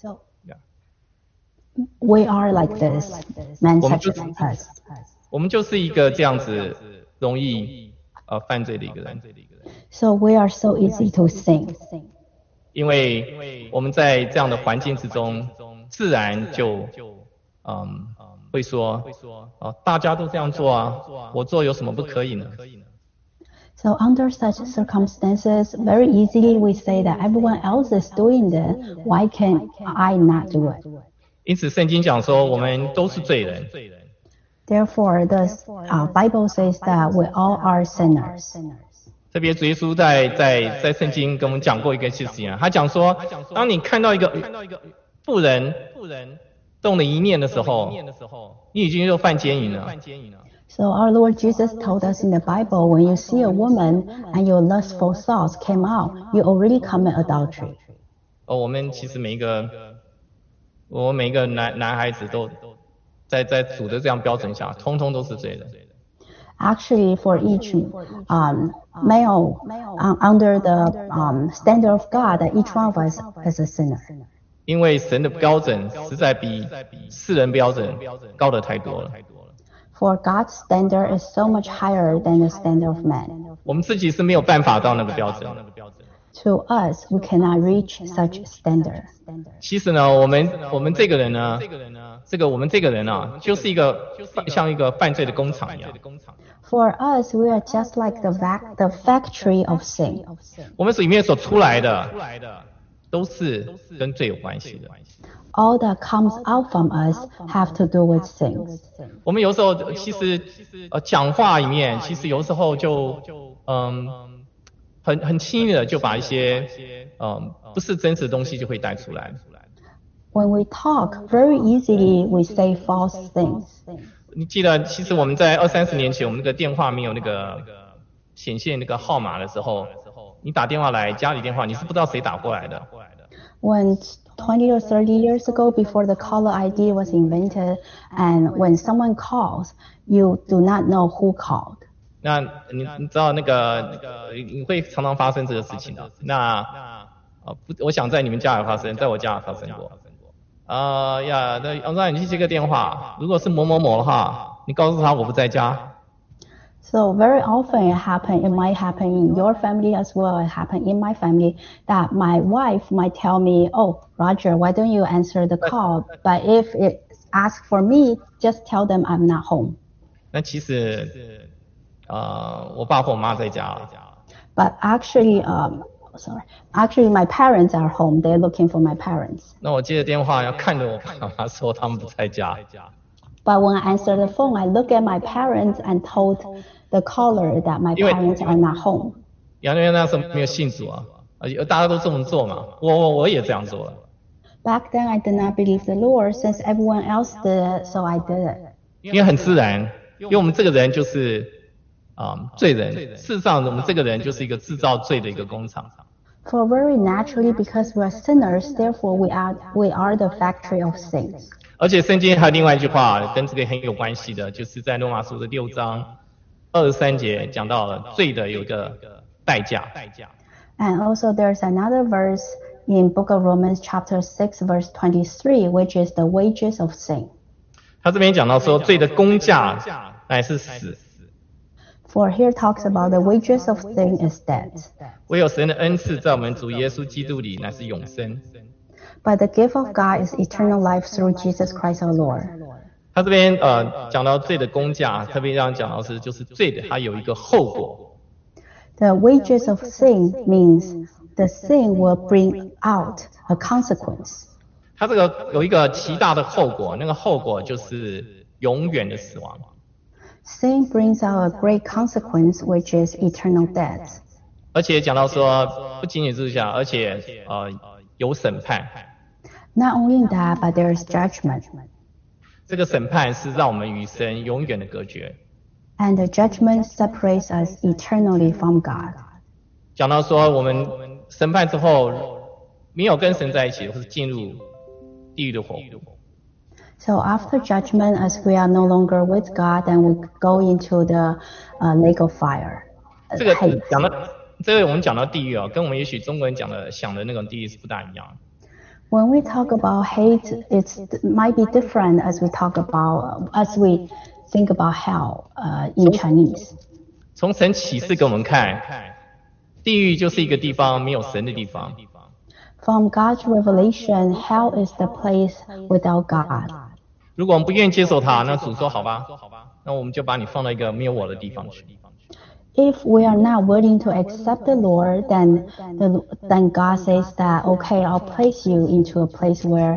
we are like this, men such as us. 我们就是一个这样子容易犯罪的一个人。 So we are so easy to sin. 因为我们在这样的环境之中，自然就会说，大家都这样做啊，我做有什么不可以呢？ So under such circumstances, very easily we say that everyone else is doing this, why can't I not do it? 因此圣经讲说，我们都是罪人。 Therefore, the Bible says that we all are sinners. 特别主耶稣在圣经跟我们讲过一个事情啊，他讲说，当你看到一个妇人动了一念的时候，你已经就犯奸淫了。 So our Lord Jesus told us in the Bible, when you see a woman and your lustful thoughts came out, you already commit adultery. 我们其实每一个男孩子都在主的这样标准下，通通都是罪人。 Actually, for each male under the standard of God, that each one of us is a sinner. 因为神的标准实在比世人标准高得太多了。 For God's standard is so much higher than the standard of man. 我们自己是没有办法到那个标准。 To us, we cannot reach such standard. 其实呢，我们这个人呢，我们这个人啊，就是像一个犯罪的工厂一样。 For us, we are just like the factory of sin. 我们里面所出来的都是跟罪有关系的。 All that comes out from us have to do with sins. 我们有时候其实讲话里面，其实有时候就很轻易的就把一些不是真实的东西就会带出来。 When we talk, very easily we say false things. 你记得，其实我们在20-30年前，我们那个电话没有那个显现那个号码的时候，你打电话来家里电话，你是不知道谁打过来的。 When 20 or 30 years ago, before the caller ID was invented, and when someone calls, you do not know who called. 那你知道那个你会常常发生这个事情的。我想在你们家也发生，在我家也发生过。让你去接个电话，如果是某某某的话，你告诉他我不在家。 So very often it might happen in your family as well. It happened in my family that my wife might tell me, "Oh, Roger, why don't you answer the call?" But if it asks for me, just tell them I'm not home. 那其实我爸或我妈在家了。 But actually, sorry. Actually, my parents are home. They're looking for my parents. 那我接着电话要看着我爸妈说他们不在家。 But when I answer the phone, I look at my parents and told the caller that my parents are not home. 因为那时候没有信主啊，大家都这么做嘛，我也这样做了。 Back then, I did not believe the Lord, since everyone else did it, so I did it. 因为很自然，因为我们这个人就是罪人。事实上，我们这个人就是一个制造罪的一个工厂。 For very naturally, because we are sinners, therefore we are the factory of sins. 而且圣经还有另外一句话跟这个很有关系的，就是在罗马书的6章23节讲到了罪的有一个代价。 And also there's another verse in Book of Romans chapter 6 verse 23, which is the wages of sin. 他这边讲到说罪的工价乃是死。 For here talks about the wages of sin is death. 唯有神的恩赐在我们主耶稣基督里乃是永生。 But the gift of God is eternal life through Jesus Christ our Lord. 他这边讲到罪的工价，特别讲到是就是罪的它有一个后果。 The wages of sin means the sin will bring out a consequence. 它这个有一个极大的后果，那个后果就是永远的死亡。 Sin brings out a great consequence, which is eternal death. 而且讲到说，不仅仅是这样，而且有审判。 Not only that, but there is judgment. 这个审判是让我们与神永远的隔绝。 And the judgment separates us eternally from God. 讲到说，我们审判之后没有跟神在一起，或是进入地狱的火湖。 So after judgment, as we are no longer with God, then we go into the lake of fire. 这个讲到这个我们讲到地狱跟我们也许中国人想的那种地狱是不大一样。 When we talk about hate, it might be different as we think about hell in Chinese. 从神启示给我们看，地狱就是一个地方没有神的地方。 From God's revelation, hell is the place without God. 如果我们不愿意接受它，那主说好吧，那我们就把你放到一个没有我的地方去。 If we are not willing to accept the Lord, then God says that, okay, I'll place you into a place where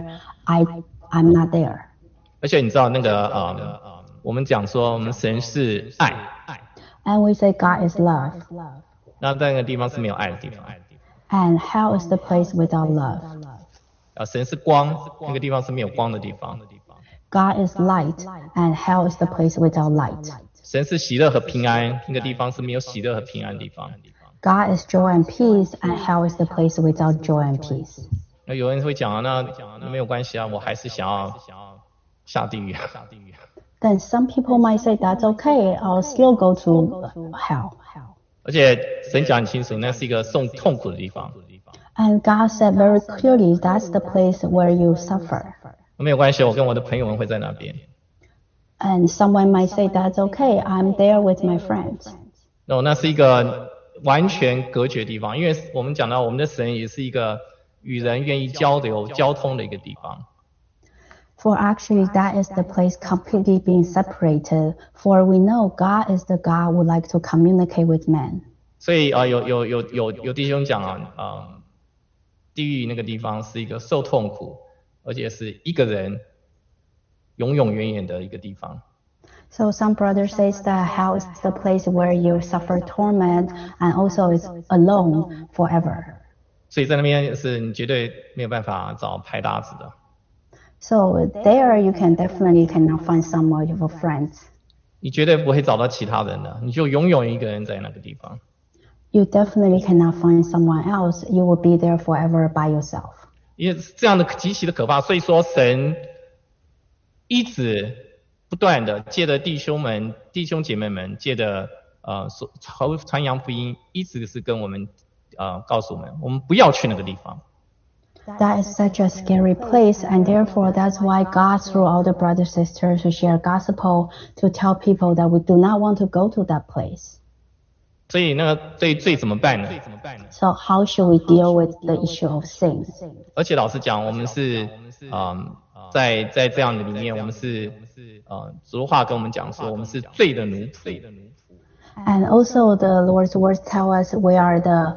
I'm not there. 而且你知道那个我们讲说我们神是爱 And we say God is love. 那在那个地方是没有爱的地方。 And hell is the place without love. 神是光，那个地方是没有光的地方。 God is light, and hell is the place without light. 神是喜乐和平安，那个地方是没有喜乐和平安的地方。 God is joy and peace, and hell is the place without joy and peace. 那有人会讲那没有关系啊，我还是想要下地狱。 Then some people might say that's okay, I'll still go to hell. 而且神讲很清楚，那是一个受痛苦的地方。 And God said very clearly, that's the place where you suffer. 没有关系，我跟我的朋友们会在那边。 And someone might say that's okay, I'm there with my friends. 那是一个完全隔绝的地方，因为我们讲到我们的神也是一个与人愿意交流、交通的一个地方。 For actually, that is the place completely being separated. For we know God is the God who would like to communicate with men. 所以有弟兄讲地狱那个地方是一个受痛苦，而且是一个人永永远远的一个地方。 So some brother says that hell is the place where you suffer torment and also is alone forever. 所以在那边是你绝对没有办法找拍搭子的。 So there you definitely cannot find some of your friends. 你绝对不会找到其他人的，你就永远一个人在那个地方。 You definitely cannot find someone else. You will be there forever by yourself. 因为这样的极其的可怕，所以说神一直不断的借着弟兄姐妹们借着传扬福音，一直是跟我们告诉我们不要去那个地方。 That is such a scary place, and therefore that's why God, through all the brothers and sisters who share gospel, to tell people that we do not want to go to that place. 所以那个对罪怎么办呢？ So how should we deal with the issue of sin? 而且老实讲，我们是在这样的里面，我们是主的话跟我们讲说，我们是罪的奴仆。 And also the Lord's words tell us we are the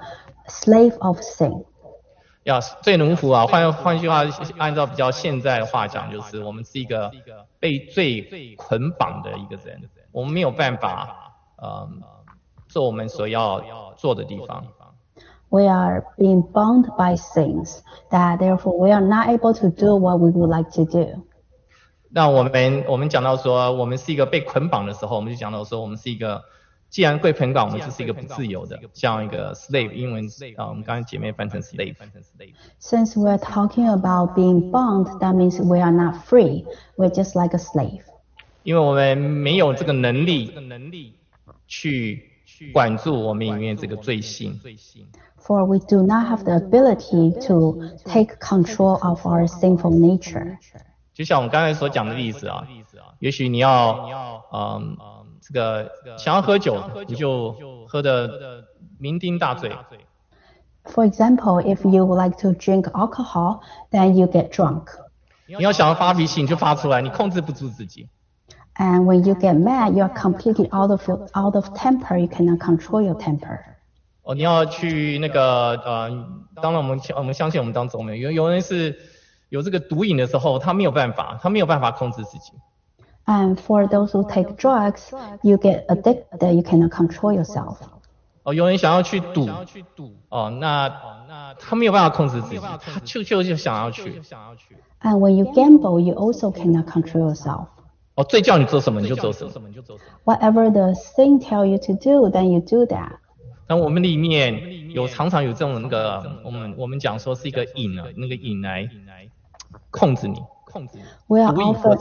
slave of sin. 罪奴仆啊，换句话，按照比较现在的话讲，就是我们是一个被罪捆绑的一个人，我们没有办法做我们所要做的地方。 We are being bound by sins, that therefore we are not able to do what we would like to do. 那我们讲到说，我们是一个被捆绑的时候，我们就讲到说，我们是一个既然被捆绑，我们就是一个不自由的，像一个 slave， 英文我们刚才姐妹翻成 slave。 Since we are talking about being bound, that means we are not free. We're just like a slave. 因为我们没有这个能力去管住我们里面这个罪性。 For we do not have the ability to take control of our sinful nature. 就像我们刚才所讲的例子啊，也许你要这个想要喝酒，你就喝得酩酊大醉。 For example, if you would like to drink alcohol, then you get drunk. 你要想要发脾气，你就发出来，你控制不住自己。 And when you get mad, you are completely out of temper. You cannot control your temper. 你要去那个当然我们相信我们当中有人是有这个毒瘾的时候，他没有办法控制自己。 And for those who take drugs, you get addicted. You cannot control yourself. 有人想要去赌，那他没有办法控制自己，他就想要去。 And when you gamble, you also cannot control yourself. 罪叫你做什么你就做什么。 Whatever the sin tell you to do, then you do that. 但我们里面常常有这种我们讲说是一个瘾啊，那个瘾来控制你。 We are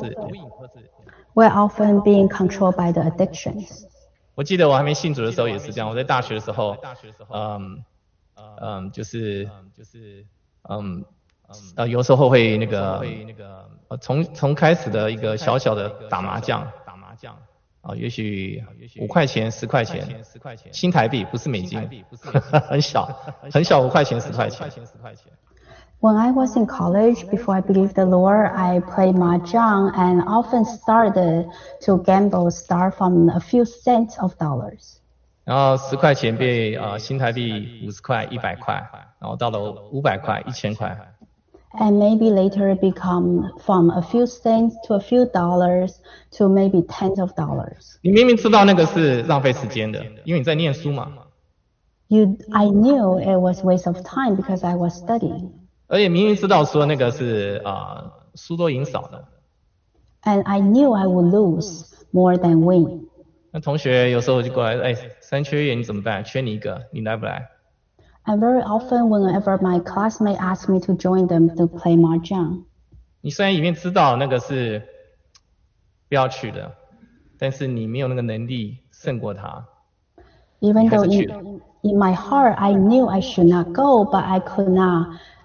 often being controlled by the addictions. 我记得我还没信主的时候也是这样，我在大学的时候，有时候会从开始的一个小小的打麻将。也许5块钱、10块钱，新台币不是美金，很小5块钱、10块钱。 When I was in college, before I believed the Lord, I played mahjong and often started to gamble, start from a few cents of dollars. 然后10块钱被新台币50块、100块，然后到了500块、1000块。 And maybe later become from a few cents to a few dollars to maybe tens of dollars. 你明明知道那个是浪费时间的，因为你在念书嘛。 I knew it was waste of time because I was studying. 而且明明知道说那个是输多赢少的。 And I knew I would lose more than win. 那同学有时候就过来，3缺1你怎么办？缺你一个，你来不来？ And very often, whenever my classmate asked me to join them to play mahjong, 你虽然里面知道那个是不要去的，但是你没有那个能力胜过他。 Even though in my heart I knew I should not go, but I could not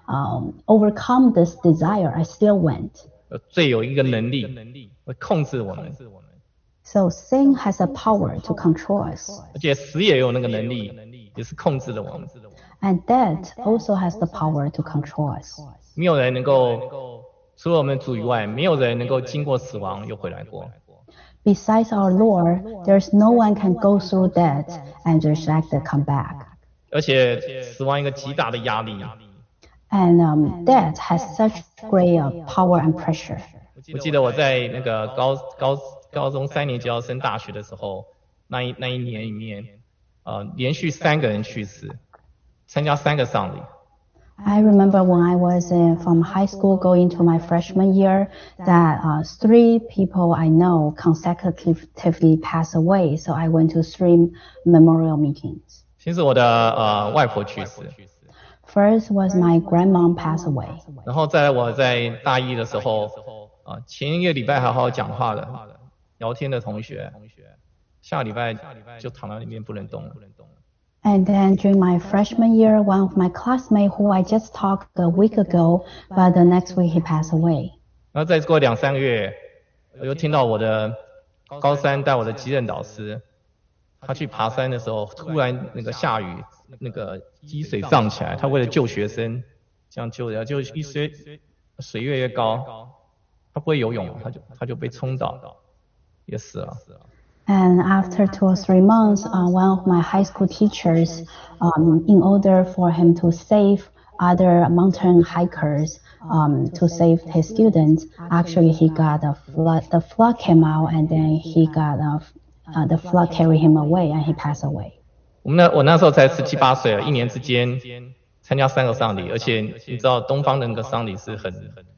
overcome this desire. I still went. 罪有一个能力会控制我们。 So sin has a power to control us. 而且死也有那个能力，也是控制了我们。 And death also has the power to control us. 没有人能够除了我们主以外，没有人能够经过死亡又回来过。 Besides our Lord, there's no one can go through death and resurrected come back. 而且死亡一个极大的压力。 And death has such great power and pressure. 我记得我在那个高中3年级要升大学的时候，那一年里面，连续3个人去世，参加3个丧礼。 I remember when I was from high school going to my freshman year that 3 people I know consecutively passed away. So I went to 3 memorial meetings. 先是我的外婆去世。 First was my grandmom passed away. 然后再来我在大一的时候，前一个礼拜好好讲话的聊天的同学，下礼拜就躺在里面不能动了。 And then during my freshman year, one of my classmates who I just talked a week ago, but the next week he passed away. 然后再过2-3个月，我又听到我的高3带我的级任导师，他去爬山的时候，突然那个下雨，那个积水涨起来，他为了救学生，这样救的，就水越来越高，他不会游泳，他就被冲倒，也死了。 And after 2 or 3 months, one of my high school teachers, in order for him to save other mountain hikers, to save his students, actually he got a flood. The flood came out, and then he got the flood carried him away, and he passed away. 我那时候才17、18岁，一年之间参加3个丧礼，而且你知道东方的那个丧礼是很，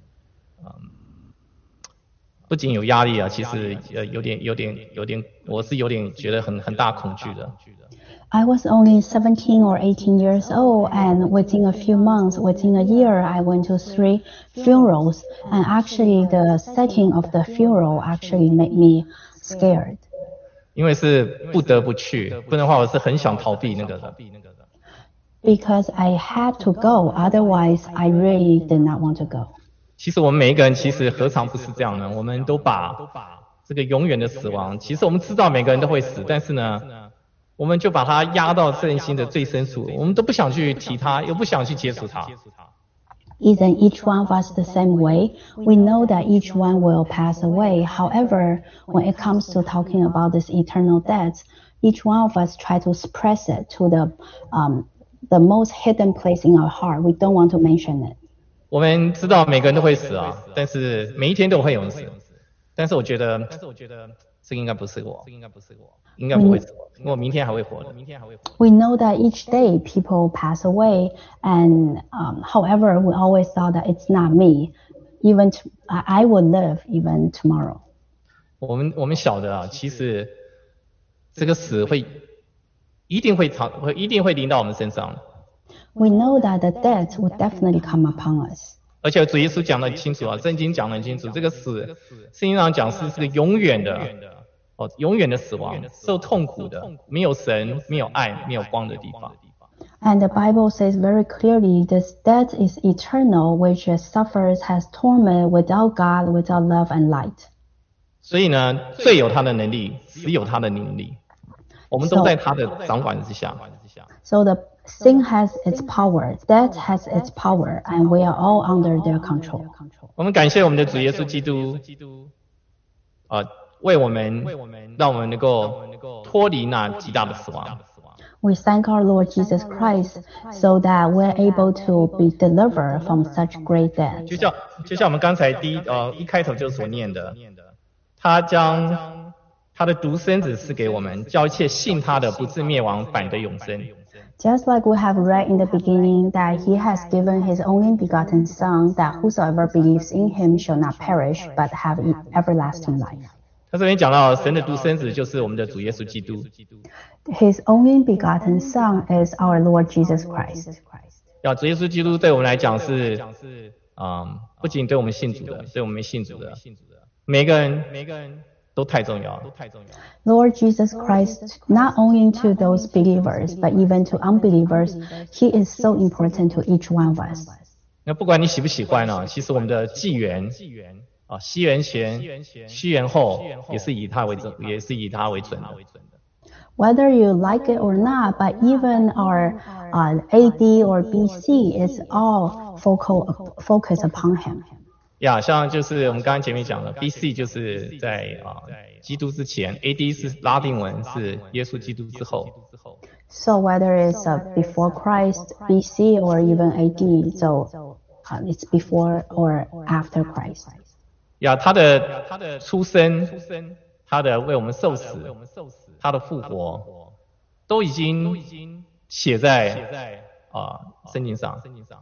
不仅有压力啊，其实有点，我是有点觉得很大恐惧的。 I was only 17 or 18 years old, and within a few months, within a year, I went to 3 funerals, and actually the setting of the funeral actually made me scared. 因为是不得不去，不然的话我是很想逃避那个的。 Because I had to go, otherwise I really did not want to go. 其实我们每一个人其实何尝不是这样呢？我们都把这个永远的死亡，其实我们知道每个人都会死，但是呢，我们就把它压到圣心的最深处，我们都不想去提它，又不想去接触它。 Isn't each one of us the same way? We know that each one will pass away. However, when it comes to talking about this eternal death, each one of us try to suppress it to the most hidden place in our heart. We don't want to mention it. 我们知道每个人都会死啊，但是每一天都会有人死。但是我觉得这应该不是我，应该不会死我，因为我明天还会活的。 We know that each day people pass away, and however, we always thought that it's not me. Even I will live even tomorrow. 我们晓得啊，其实这个死一定会临到我们身上。 We know that the death will definitely come upon us. 而且主耶稣讲得很清楚啊，圣经讲得很清楚，这个死，圣经上讲是个永远的死亡，受痛苦的，没有神，没有爱，没有光的地方。 And the Bible says very clearly, this death is eternal, which suffers, has torment without God, without love and light. 所以呢，罪有他的能力，死有他的能力，我们都在他的掌管之下。 So the sin has its power, death has its power, and we are all under their control. 我们感谢我们的主耶稣基督，为我们，让我们能够脱离那极大的死亡。 We thank our Lord Jesus Christ so that we're able to be delivered from such great death. 就像我们刚才一开头就所念的，他将他的独生子赐给我们，叫一切信他的不至灭亡，反得永生。 Just like we have read in the beginning that he has given his only begotten Son, that whosoever believes in him shall not perish, but have everlasting life. 他这边讲到神的独生子就是我们的主耶稣基督。 His only begotten Son is our Lord Jesus Christ. 主耶稣基督对我们来讲是，不仅对我们信主的，对我们没信主的，每个人都太重要。 Lord Jesus Christ, not only to those believers, but even to unbelievers, he is so important to each one of us. 那不管你喜不喜欢呢，其实我们的纪元西元前、西元后也是以他为准的。 Whether you like it or not, but even our AD or BC is all focus upon him. 像就是我们刚刚前面讲的 BC 就是在基督之前 ，AD 是拉丁文，是耶稣基督之后。 So whether it's before Christ, BC, or even AD, so it's before or after Christ. 他的出生，他的为我们受死，他的复活，都已经写在圣经上。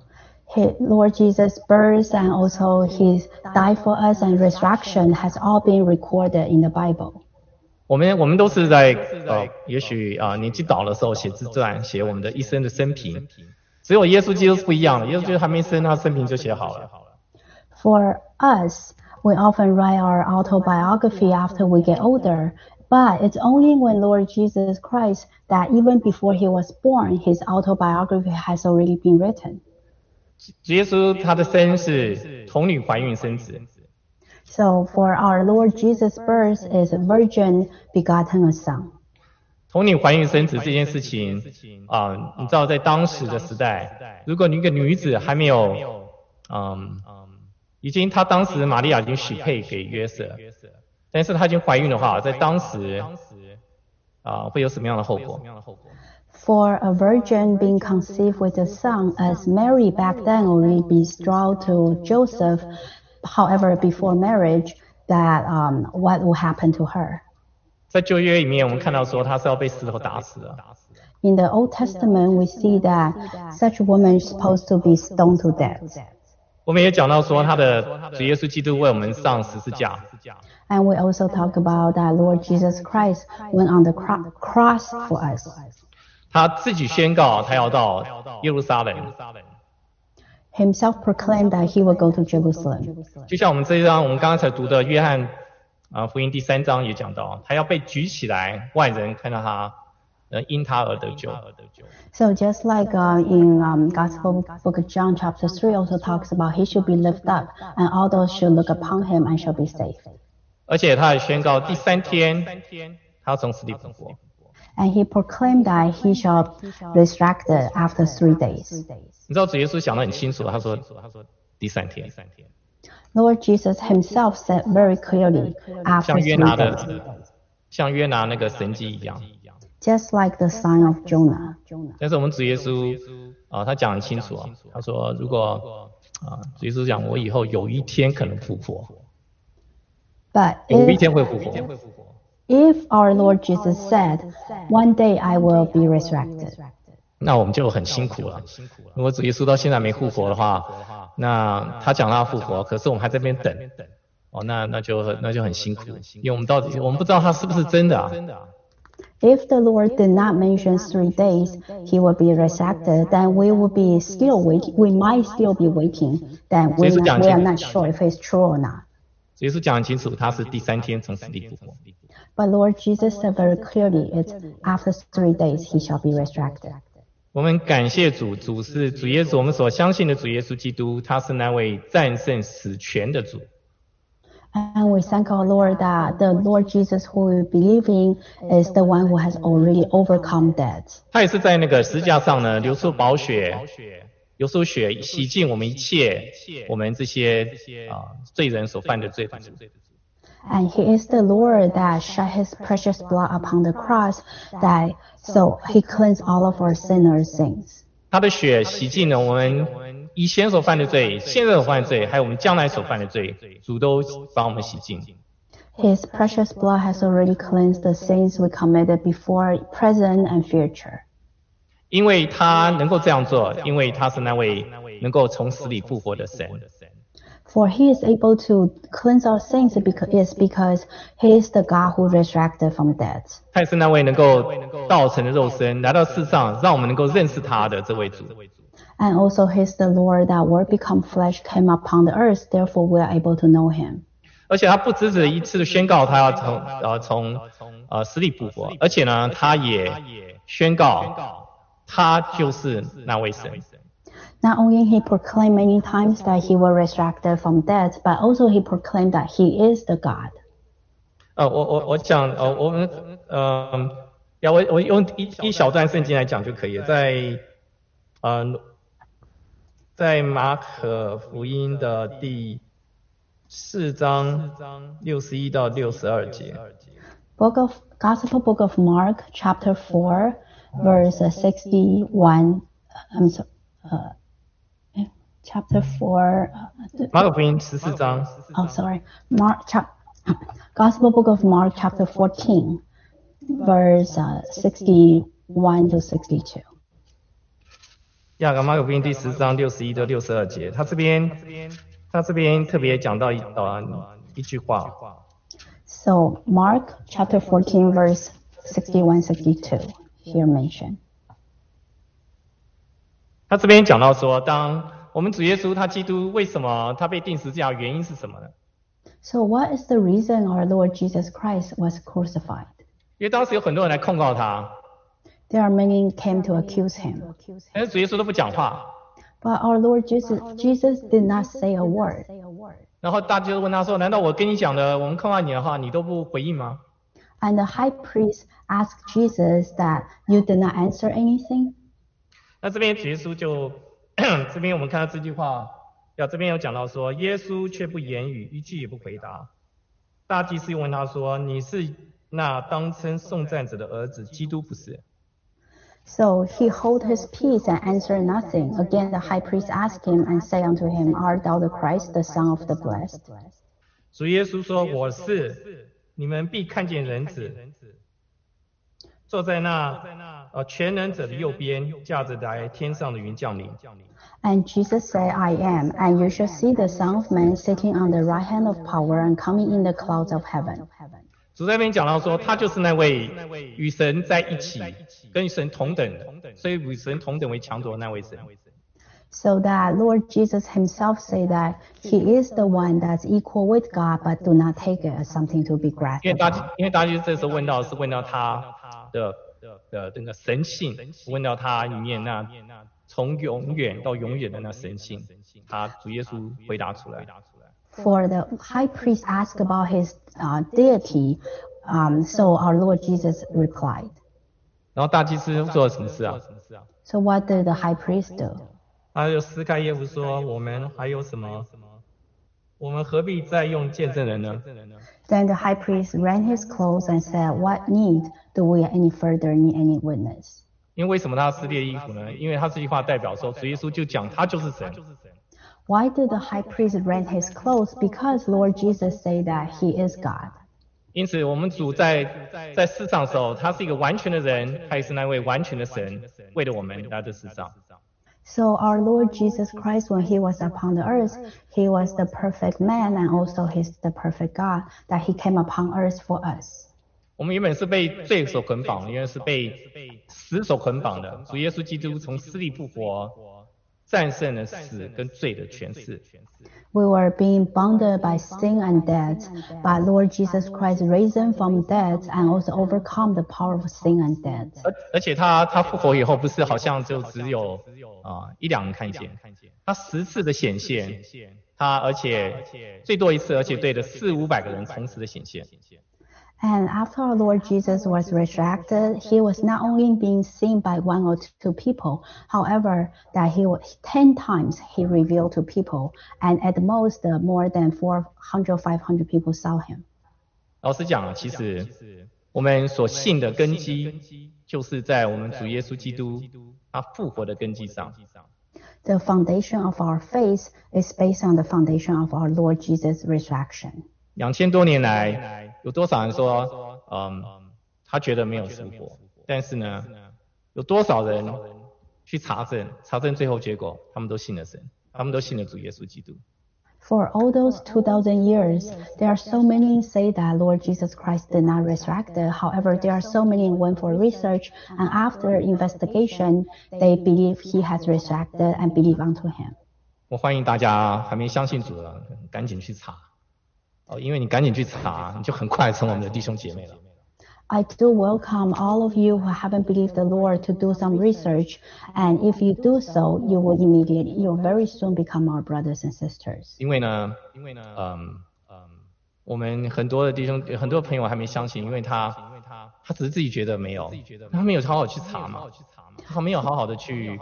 Lord Jesus' birth and also his die for us and resurrection has all been recorded in the Bible. 我们都是在也许年纪倒的时候写自传，写我们的一生的生平。只有耶稣基督是不一样的，耶稣基督还没生，他生平就写好了。 For us, we often write our autobiography after we get older, but it's only when Lord Jesus Christ that even before he was born, his autobiography has already been written. 主耶稣他的生是童女怀孕生子。 So for our Lord Jesus' birth is a virgin begotten a son. 童女怀孕生子这件事情你知道在当时的时代，如果一个女子还没有她当时玛利亚已经许配给约瑟， 但是她已经怀孕的话，在当时会有什么样的后果？ For a virgin being conceived with a son, as Mary back then already betrothed to Joseph, however, before marriage, that what will happen to her? 在旧约里面，我们看到说她是要被石头打死的。 In the Old Testament, we see that such a woman is supposed to be stoned to death. 我们也讲到说，他的主耶稣基督为我们上十字架。 And we also talk about that Lord Jesus Christ went on the cross for us. 他自己宣告，他要到耶路撒冷。 Himself proclaimed that he would go to Jerusalem. 就像我们这一章，我们刚才读的约翰福音第3章也讲到，他要被举起来，外人看到他，因他而得救。 So just like in Gospel Book of John chapter 3 also talks about he should be lifted up and all those should look upon him and shall be saved. 而且他也宣告第3天他要从死里复活。 And he proclaimed that he shall resurrect after 3 days. 你知道主耶稣讲得很清楚，他说第3天。 Lord Jesus himself said very clearly after 3 days. 像约拿那个神迹一样。 Just like the sign of Jonah. 但是我们主耶稣他讲很清楚他说如果主耶稣讲我以后有一天可能复活。 But 有一天会复活。 If our Lord Jesus said, "One day I will be resurrected." 那我们就很辛苦了。如果主耶稣到现在没复活的话，那他讲他复活，可是我们还在那边等，那就很辛苦，因为我们不知道他是不是真的。 If the Lord did not mention 3 days, he will be resurrected, then we will be still waiting. We might still be waiting. Then we are not sure if it's true or not. 主耶稣讲很清楚，他是第3天从死里复活。 But Lord Jesus said very clearly, it's after 3 days he shall be resurrected. 我们感谢主，主是主耶稣，我们所相信的主耶稣基督，他是那位战胜死权的主。 And we thank our Lord that the Lord Jesus who we believe in is the one who has already overcome death. 他也是在那个十字架上呢，流出宝血，流出血洗净我们一切我们这些罪人所犯的罪的主。 And he is the Lord that shed his precious blood upon the cross, that so he cleansed all of our sinners' sins. 他的血洗净了我们以前所犯的罪，现在所犯的罪，还有我们将来所犯的罪，主都把我们洗净。 His precious blood has already cleansed the sins we committed before, present, and future. 因为他能够这样做，因为他是那位能够从死里复活的神。 For he is able to cleanse our sins because he is the God who resurrected from death. 他也是那位能够道成的肉身来到世上，让我们能够认识他的这位主。 And also he is the Lord that word become flesh came upon the earth, therefore we are able to know him. 而且他不只是一次的宣告他要从死里复活，而且呢，他也宣告他就是那位神。 Not only he proclaimed many times that he will resurrect from death, but also he proclaimed that he is the God. 我讲我们我用一小段圣经来讲就可以了，在马可福音的第4章61到62节。 Gospel Book of Mark, chapter 4, verse 61. Chapter 4. 马可福音14章。 Oh, sorry. Gospel Book of Mark, chapter 14, verse 61 to 62. 马可福音第10章61到62节，他这边特别讲到一句话。 So Mark chapter 14 verse 61-62 here mentioned. 他这边讲到说，当我们主耶稣他基督为什么他被钉十字架，原因是什么呢？ So what is the reason our Lord Jesus Christ was crucified? 因为当时有很多人来控告他。 There are many came to accuse him. 但是主耶稣都不讲话。 But our Lord Jesus did not say a word. 然后大家就问他说：“难道我跟你讲的，我们控告你的话，你都不回应吗？” And the high priest asked Jesus that you did not answer anything. 那这边主耶稣就这边我们看到这句话，这边有讲到说，耶稣却不言语，一句也不回答。 大祭司又问他说：“你是那当称颂赞者的儿子，基督不是？” So he held his peace and answered nothing. Again the high priest asked him and said unto him, Art thou the Christ, the Son of the Blessed? 主耶稣说：“我是，你们必看见人子坐在那全能者的右边，驾着来天上的云降临。” And Jesus said, I am, and you shall see the Son of Man sitting on the right hand of power and coming in the clouds of heaven. 主在那边讲到说，他就是那位与神在一起，跟神同等的，所以与神同等为强夺的那位神。 So that Lord Jesus himself said that he is the one that's equal with God, but do not take it as something to be grasped. 因为大家这时候问到他的那个神性，问到他里面那从永远到永远的那神性，主耶稣回答出来。 For the high priest asked about his deity, so our Lord Jesus replied. 然后大祭司做了什么事啊？ So what did the high priest do? 他就撕开耶服说：“我们还有什么？我们何必再用见证人呢？” Then the high priest rent his clothes and said, What need do we any further need any witness? 因为为什么他撕裂衣服呢？因为他这句话代表说，主耶稣就讲他就是神。 Why did the high priest rent his clothes? Because Lord Jesus said that he is God. 因此，我们主在世上的时候，他是一个完全的人，他也是那位完全的神，为了我们来这世上。 So our Lord Jesus Christ, when he was upon the earth, he was the perfect man and also he's the perfect God, that he came upon earth for us. 我们原本是被罪所捆绑，原本是被死所捆绑的。主耶稣基督从死里复活，战胜了死跟罪的权势。 We were being bounded by sin and death, but Lord Jesus Christ risen from death and also overcome the power of sin and death. 而且他复活以后，不是好像就只有一两人看见，他10次的显现，而且最多一次，而且对着400-500个人同时的显现。 And after our Lord Jesus was resurrected, he was not only being seen by 1 or 2 people, however, that he was 10 times he revealed to people, and at most more than 400-500 people saw him. 老实讲啊，其实我们所信的根基，就是在我们主耶稣基督他复活的根基上。 The foundation of our faith is based on the foundation of our Lord Jesus' resurrection. 2000多年来，有多少人说，他觉得没有复活？但是呢，有多少人去查证最后结果，他们都信了神，他们都信了主耶稣基督。 For all those 2,000 years, there are so many say that Lord Jesus Christ did not resurrect. However, there are so many who went for research, and after investigation, they believe he has resurrected and believe unto him. 我欢迎大家还没相信主的，赶紧去查。因为你赶紧去查，你就很快成我们的弟兄姐妹了。 I do welcome all of you who haven't believed the Lord to do some research, and if you do so, you will very soon become our brothers and sisters. 因为呢，我们很多的弟兄、很多朋友还没相信，因为他只是自己觉得没有，他没有好好去查嘛，他没有好好的去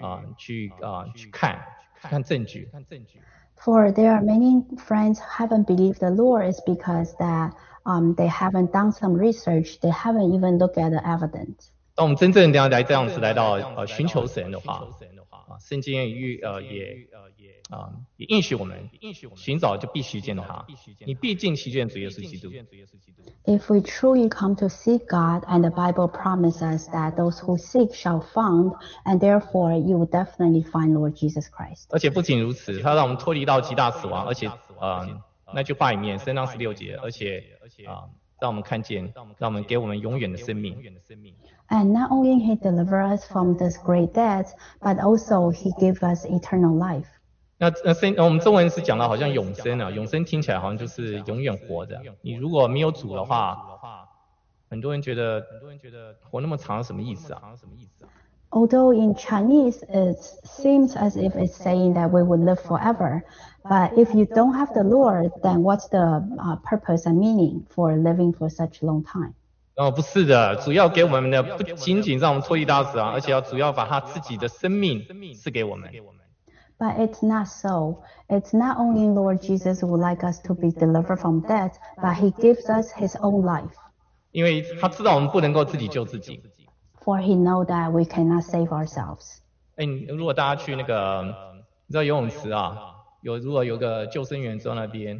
看证据。 For there are many friends who haven't believed the Lord is because that they haven't done some research, they haven't even looked at the evidence. 当我们真正这样子来到寻求神的话，圣经也应许我们，寻找就必须见他，你必定寻见主耶稣基督。 If we truly come to seek God, and the Bible promises that those who seek shall find, and therefore you will definitely find Lord Jesus Christ. 而且不仅如此，他让我们脱离到极大死亡，而且那就罢里面3章16节，而且让我们看见，让我们给我们永远的生命。 And not only he delivered us from this great death, but also he gave us eternal life. 那我们中文是讲到好像永生啊，永生听起来好像就是永远活着。你如果没有主的话，很多人觉得活那么长什么意思啊？ Although in Chinese it seems as if it's saying that we would live forever, but if you don't have the Lord, then what's the purpose and meaning for living for such a long time? 不是的，主要给我们的不仅仅让我们脱离大死亡，而且主要把他自己的生命赐给我们。 But it's not so. It's not only Lord Jesus who would like us to be delivered from death, but he gives us his own life. 因为他知道我们不能够自己救自己。 For he knows that we cannot save ourselves. 如果大家去那个，你知道游泳池啊，如果有个救生员坐那边，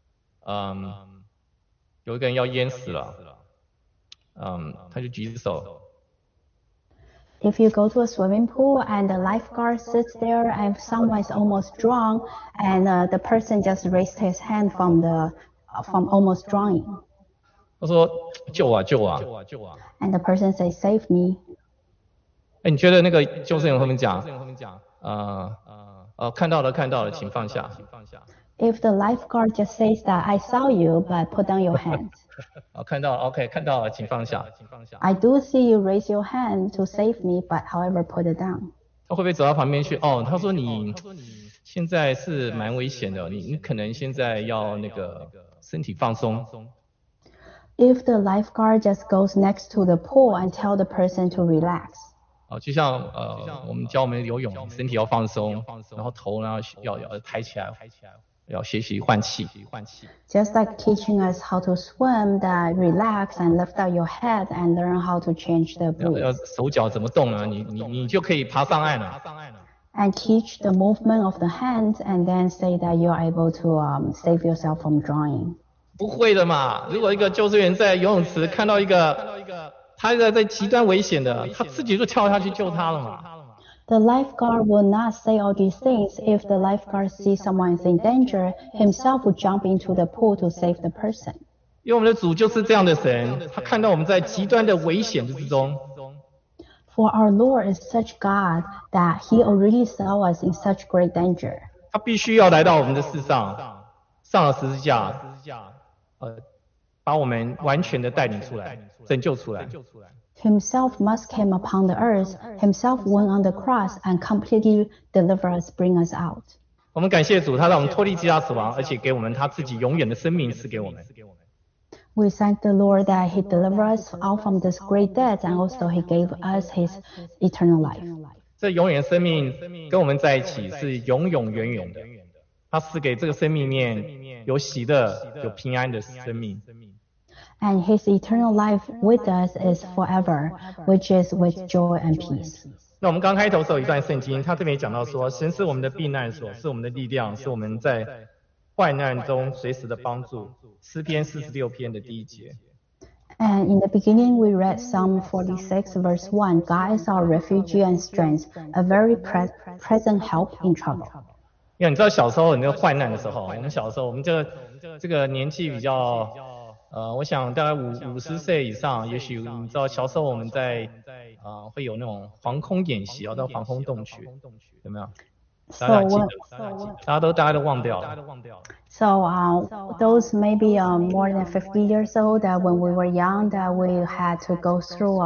有一个人要淹死了，他就举手。 If you go to a swimming pool and the lifeguard sits there and someone is almost drowned and the person just raised his hand from almost drowning. 他说救啊救啊。 And the person says save me. 你觉得那个救生员会不会讲？看到了，请放下。 If the lifeguard just says that I saw you, but put down your hands. 看到了 ，OK， 看到了，请放下。 I do see you raise your hand to save me, but however, put it down. 他会不会走到旁边去？他说你现在是蛮危险的，你可能现在要那个身体放松。 If the lifeguard just goes next to the pool and tell the person to relax. 就像我们教我们游泳，身体要放松，然后头呢要抬起来，要学习换气。 Just like teaching us how to swim, that relax and lift up your head and learn how to change the breath. 手脚怎么动呢？你就可以爬上岸了。 And teach the movement of the hands, and then say that you are able to save yourself from drowning. 不会的嘛！如果一个救生员在游泳池看到一个他在极端危险的，他自己就跳下去救他了嘛。 The lifeguard will not say all these things. If the lifeguard sees someone is in danger, himself will jump into the pool to save the person. 因为我们的主就是这样的神，他看到我们在极端的危险之中。 For our Lord is such God that He already saw us in such great danger. 他必须要来到我们的世上，上了十字架，把我们完全的带领出来，拯救出来。 Himself must come upon the earth, himself went on the cross and completely deliver us, bring us out. 我们感谢主，他让我们脱离极大死亡，而且给我们他自己永远的生命赐给我们。 We thank the Lord that He delivered us out from this great death, and also He gave us His eternal life. 这永远生命跟我们在一起是永永远远的，他赐给这个生命面有喜乐、有平安的生命。 And His eternal life with us is forever, which is with joy and peace. 那我们刚开头时候有一段圣经，他这边讲到说，神是我们的避难所，是我们的力量，是我们在患难中随时的帮助。诗篇46篇的第1节。 And in the beginning, we read Psalm 46, verse 1. God is our refuge and strength, a very present help in trouble. 因为你知道小时候你那个患难的时候，我们小时候我们这个年纪比较。我想大概50岁以上，也许你知道，小时候我们在会有那种防空演习，到防空洞去，有没有？大家都忘掉了。 So those maybe more than 50 years old, that when we were young, that we had to go through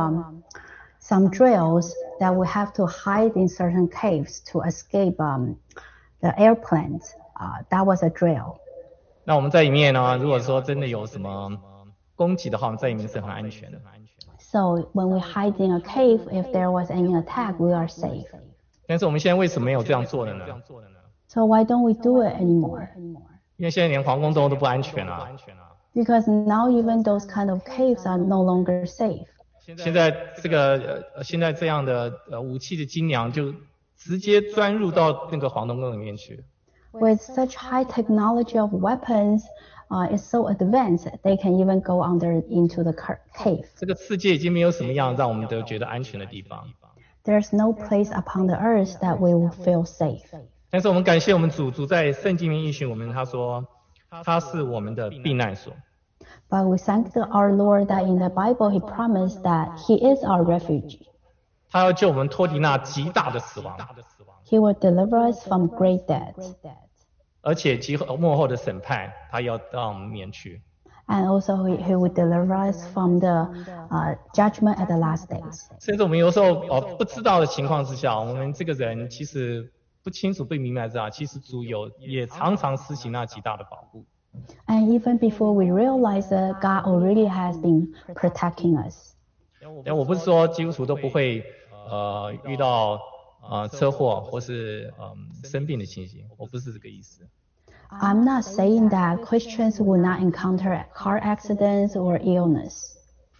some drills that we have to hide in certain caves to escape the airplanes. That was a drill. 那我们在里面呢，如果说真的有什么攻击的话，我们在里面是很安全的。 So when we hide in a cave, if there was any attack, we are safe. 但是我们现在为什么没有这样做的呢？ So why don't we do it anymore? 因为现在连防空洞都不安全啊。 Because now even those kind of caves are no longer safe. 现在这样的武器的精良，就直接钻入到那个防空洞里面去。 With such high technology of weapons, it's so advanced they can even go into the cave. 这个世界已经没有什么样让我们都觉得安全的地方。 There's no place upon the earth that we will feel safe. 但是我们感谢我们主在圣经里面应许我们，他说他是我们的避难所。 But we thank our Lord that in the Bible He promised that He is our refuge. 他要救我们脱离那极大的死亡。 He will deliver us from great death. 而且末后的审判，他要让我们免去。 And also He will deliver us from the judgment at the last days. 甚至我们有时候不知道的情况之下，我们这个人其实不清楚、不明白之下，其实主也常常施行那极大的保护。 And even before we realize that, God already has been protecting us. 但我不是说基督徒都不会遇到车祸或是生病的情形，我不是这个意思。 I'm not saying that Christians will not encounter car accidents or illness.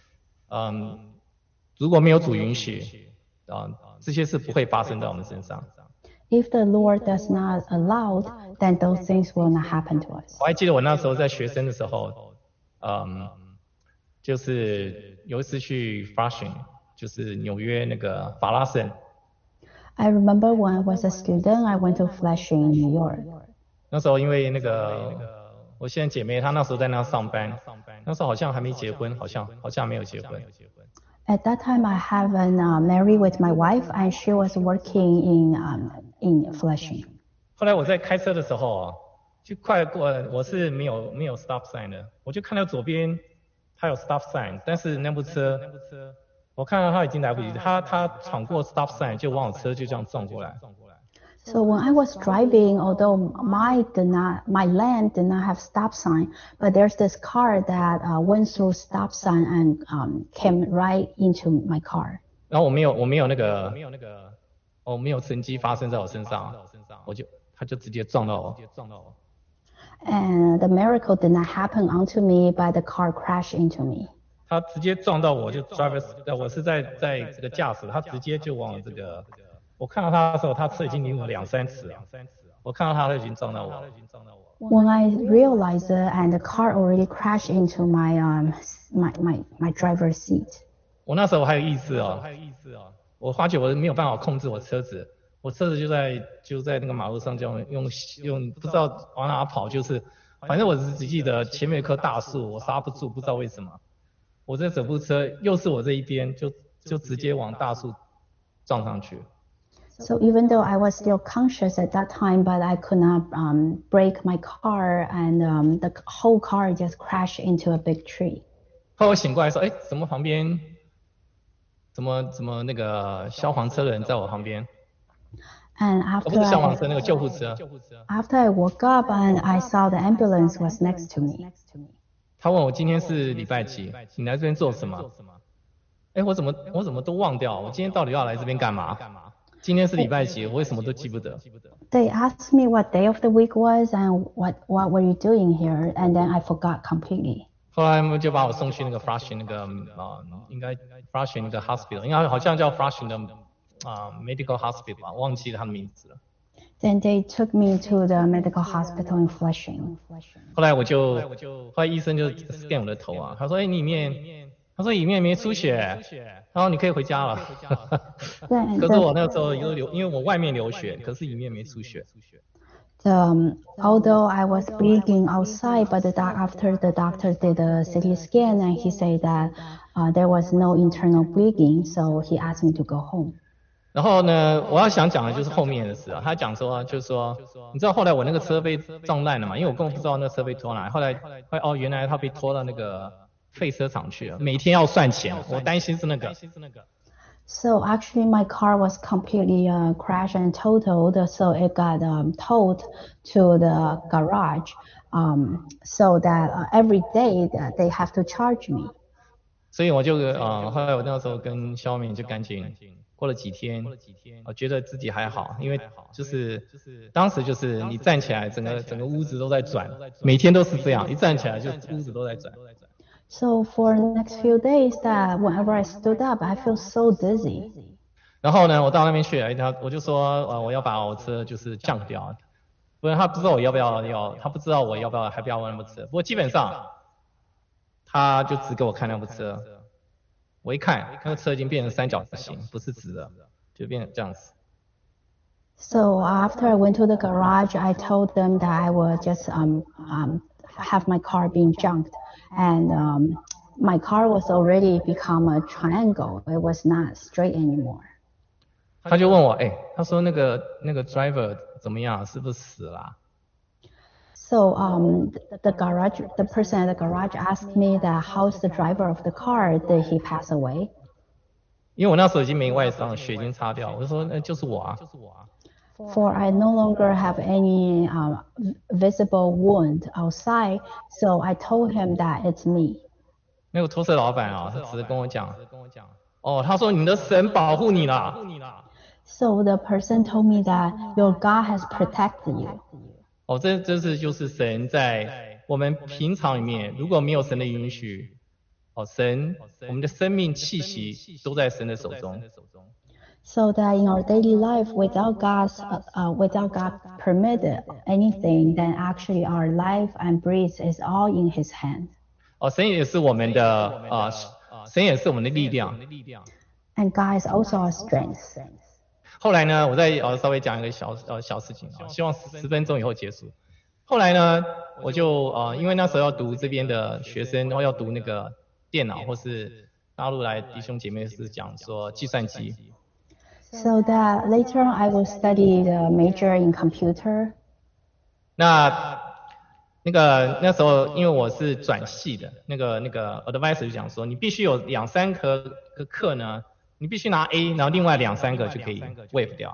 如果没有主允许，这些事不会发生在我们身上。 If the Lord does not allow, then those things will not happen to us. 我还记得我那时候在学生的时候，就是有一次去 Flushing， 就是纽约那个法拉盛。 I remember when I was a student, I went to Flushing in New York. 那时候因为那个我现在姐妹她那时候在那上班，那时候好像还没结婚，好像没有结婚。 At that time, I haven't married with my wife, and she was working in Flushing. 后来我在开车的时候就快过，我是没有 stop sign 的，我就看到左边它有 stop sign， 但是那部车我看到它已经来不及，它闯过 stop sign 就往我车就这样撞过来。 So when I was driving, although my lane did not have stop sign, but there's this car that went through stop sign and came right into my car. 然后我没有那个没有成绩发生在我身上，他就直接撞到我。 And the miracle did not happen onto me, but the car crashed into me. 他直接撞到我，就 driver， 我是在这个驾驶，他直接就往这个。我看到他的时候，他车已经离我2-3尺了。我看到他已经撞到我。 When I realized it, and the car already crashed into my driver's seat. 我那时候还有意识哦，我发觉我没有办法控制我车子就在那个马路上，就用不知道往哪跑，就是反正我只记得前面有棵大树，我刹不住，不知道为什么。我这整部车又是我这一边，就直接往大树撞上去。 So even though I was still conscious at that time, but I could not brake my car, and the whole car just crashed into a big tree. 后来我醒过来说，哎，怎么旁边怎么那个消防车的人在我旁边？ And 不是消防车，那个救护车。 After I woke up and I saw the ambulance was next to me. 他问我今天是礼拜几，你来这边做什么？哎，我怎么都忘掉，我今天到底要来这边干嘛？今天是礼拜几，我为什么都记不得。 They asked me what day of the week was and what were you doing here, and then I forgot completely. 后来他们就把我送去那个 Flushing 那个应该 Flushing 那个 hospital， 应该好像叫 Flushing 的medical hospital 吧，忘记了他的名字了。 Then they took me to the medical hospital in Flushing. 后来后来医生就 scan 我的头啊，他说，哎，你里面没出血，然后你可以回家了。可是我那个时候因为我外面流血，可是里面没出血。 Although I was bleeding outside, but after the doctor did a CT scan, and he said that there was no internal bleeding, so he asked me to go home. 然后呢，我要想讲的就是后面的事啊。他讲说，就是说，你知道后来我那个车被撞烂了嘛？因为我根本不知道那个车被拖哪来。后来原来他被拖到那个废车场去了，每天要算钱，我担心是那个。 So actually, my car was completely crashed and totaled, so it got towed to the garage, so that every day that they have to charge me. 所以我就后来我那时候跟肖敏就赶紧过了几天，我觉得自己还好，因为就是当时就是你站起来，整个屋子都在转，每天都是这样，一站起来就屋子都在转。 So for the next few days, that whenever I stood up, I feel so dizzy. 然后呢，我到那边去，我就说我要把我车就是降掉，不然他不知道我要不要，他不知道我要不要还不要那部车。不过基本上他就只给我看那部车，我一看那个车已经变成三角形，不是直的，就变成这样子。 So after I went to the garage, I told them that I would just have my car being junked. And my car was already become a triangle. It was not straight anymore. 他就问我，他说那个 driver 怎么样，是不是死了 ？So the person at the garage asked me that how's the driver of the car? Did he pass away? 因为我那时候已经没外伤，血已经擦掉，我就说那就是我啊。 For I no longer have any visible wound outside, so I told him that it's me. 那个拖车老板啊，他只是跟我讲，他说你的神保护你啦。 So the person told me that your God has protected you. 就是神在我们平常里面，如果没有神的允许，我们的生命气息都在神的手中。 So that in our daily life, without God permitted anything, then actually our life and breath is all in His hand. 神也是我们的神也是我们的力量。 And God is also our strength. 后来呢，我再稍微讲一个小事情希望10分钟以后结束。后来呢，我就因为那时候要读这边的学生，然后要读那个电脑，或是大陆来弟兄姐妹是讲说计算机。 So that later on I will study the major in computer. 那时候因为我是转系的，那个 advisor 就讲说，你必须有2-3科课呢，你必须拿 A， 然后另外2-3个就可以 waive 掉。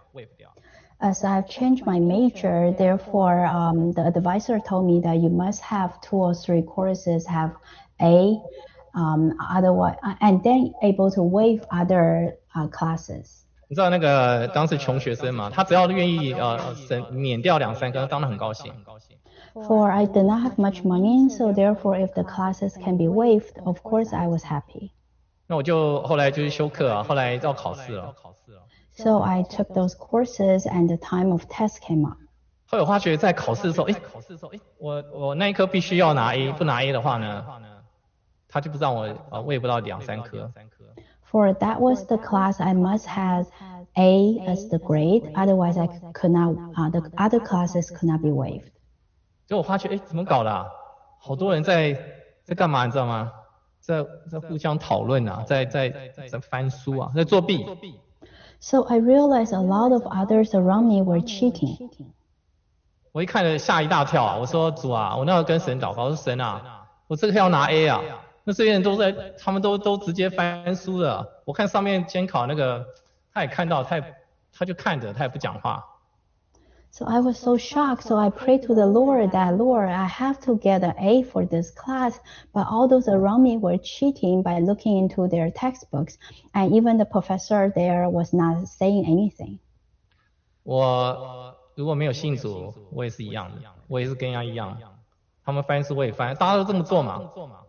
As I've changed my major, therefore the advisor told me that you must have 2 or 3 courses have A, otherwise, and then able to waive other classes. 你知道当时穷学生嘛，他只要愿意免掉2-3科，当然很高兴。 For I did not have much money, so therefore if the classes can be waived, of course I was happy. 那我就后来就是修课后来要考试了。 So I took those courses and the time of test came up. 后来我发觉在考试的时候，我那一科必须要拿 A， 不拿 A 的话呢，他就不让我waive不到2-3科。 For that was the class I must have A as the grade, otherwise I could not, the other classes could not be waived. 就我发觉怎么搞的好多人在干嘛你知道吗？在互相讨论在翻书在作弊。 So I realized a lot of others around me were cheating. 我一看了吓一大跳我说主我那要跟神祷告，我说神我这个要拿 A 那这些人他们都直接翻书了。我看上面监考他也看到，他就看着，他也不讲话。 So I was so shocked, so I prayed to the Lord that, Lord, I have to get an A for this class, but all those around me were cheating by looking into their textbooks, and even the professor there was not saying anything. 我如果没有信主，我也是一样的，我也是跟人家一样，他们翻书我也翻，大家都这么做嘛。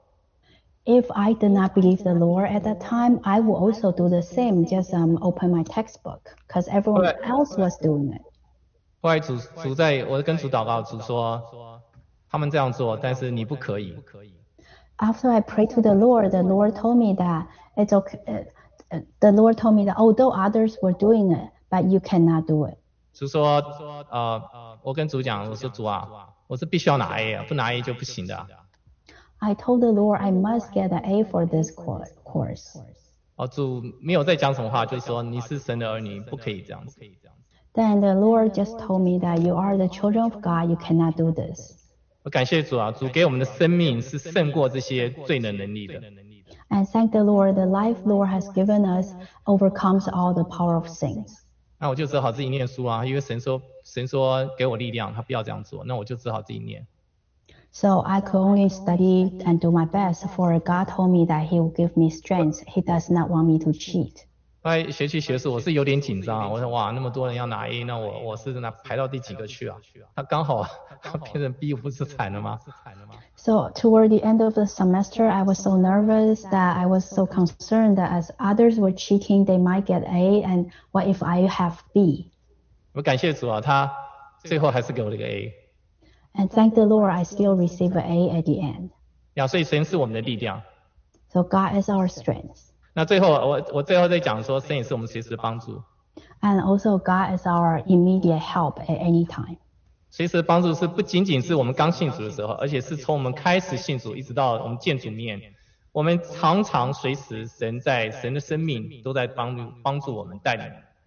If I did not believe the Lord at that time, I would also do the same, just open my textbook, because everyone else was doing it. 后来我跟主祷告，主说他们这样做，但是你不可以。 After I prayed to the Lord told me that it's okay. The Lord told me that although others were doing it, but you cannot do it. 主说我跟主讲，我说主我是必须要拿 A 不拿 A 就不行的。 I told the Lord I must get an A for this course. 主没有再讲什么话，就是说你是神的儿女，不可以这样子。 Then the Lord just told me that you are the children of God, you cannot do this. 我感谢主主给我们的生命是胜过这些罪的能力的。 And thank the Lord, the life Lord has given us overcomes all the power of sins. 那我就只好自己念书因为神说给我力量，他不要这样做，那我就只好自己念。 So I could only study and do my best, for God told me that He will give me strength. He does not want me to cheat. 后来学期学术我是有点紧张我说那么多人要拿 A， 那我是排到第几个去他刚好变成 B， 不是惨了吗？ So toward the end of the semester, I was so nervous that I was so concerned that as others were cheating, they might get A, and what if I have B? 我感谢主他最后还是给我了一个 A。 And thank the Lord, I still receive an A at the end. 所以神是我们的力量。 So God is our strength. 那最后我最后再讲说，神也是我们随时的帮助。 And also God is our immediate help at any time. 随时的帮助是不仅仅是我们刚信主的时候，而且是从我们开始信主一直到我们见主面，我们常常随时神的生命都在帮助我们带领。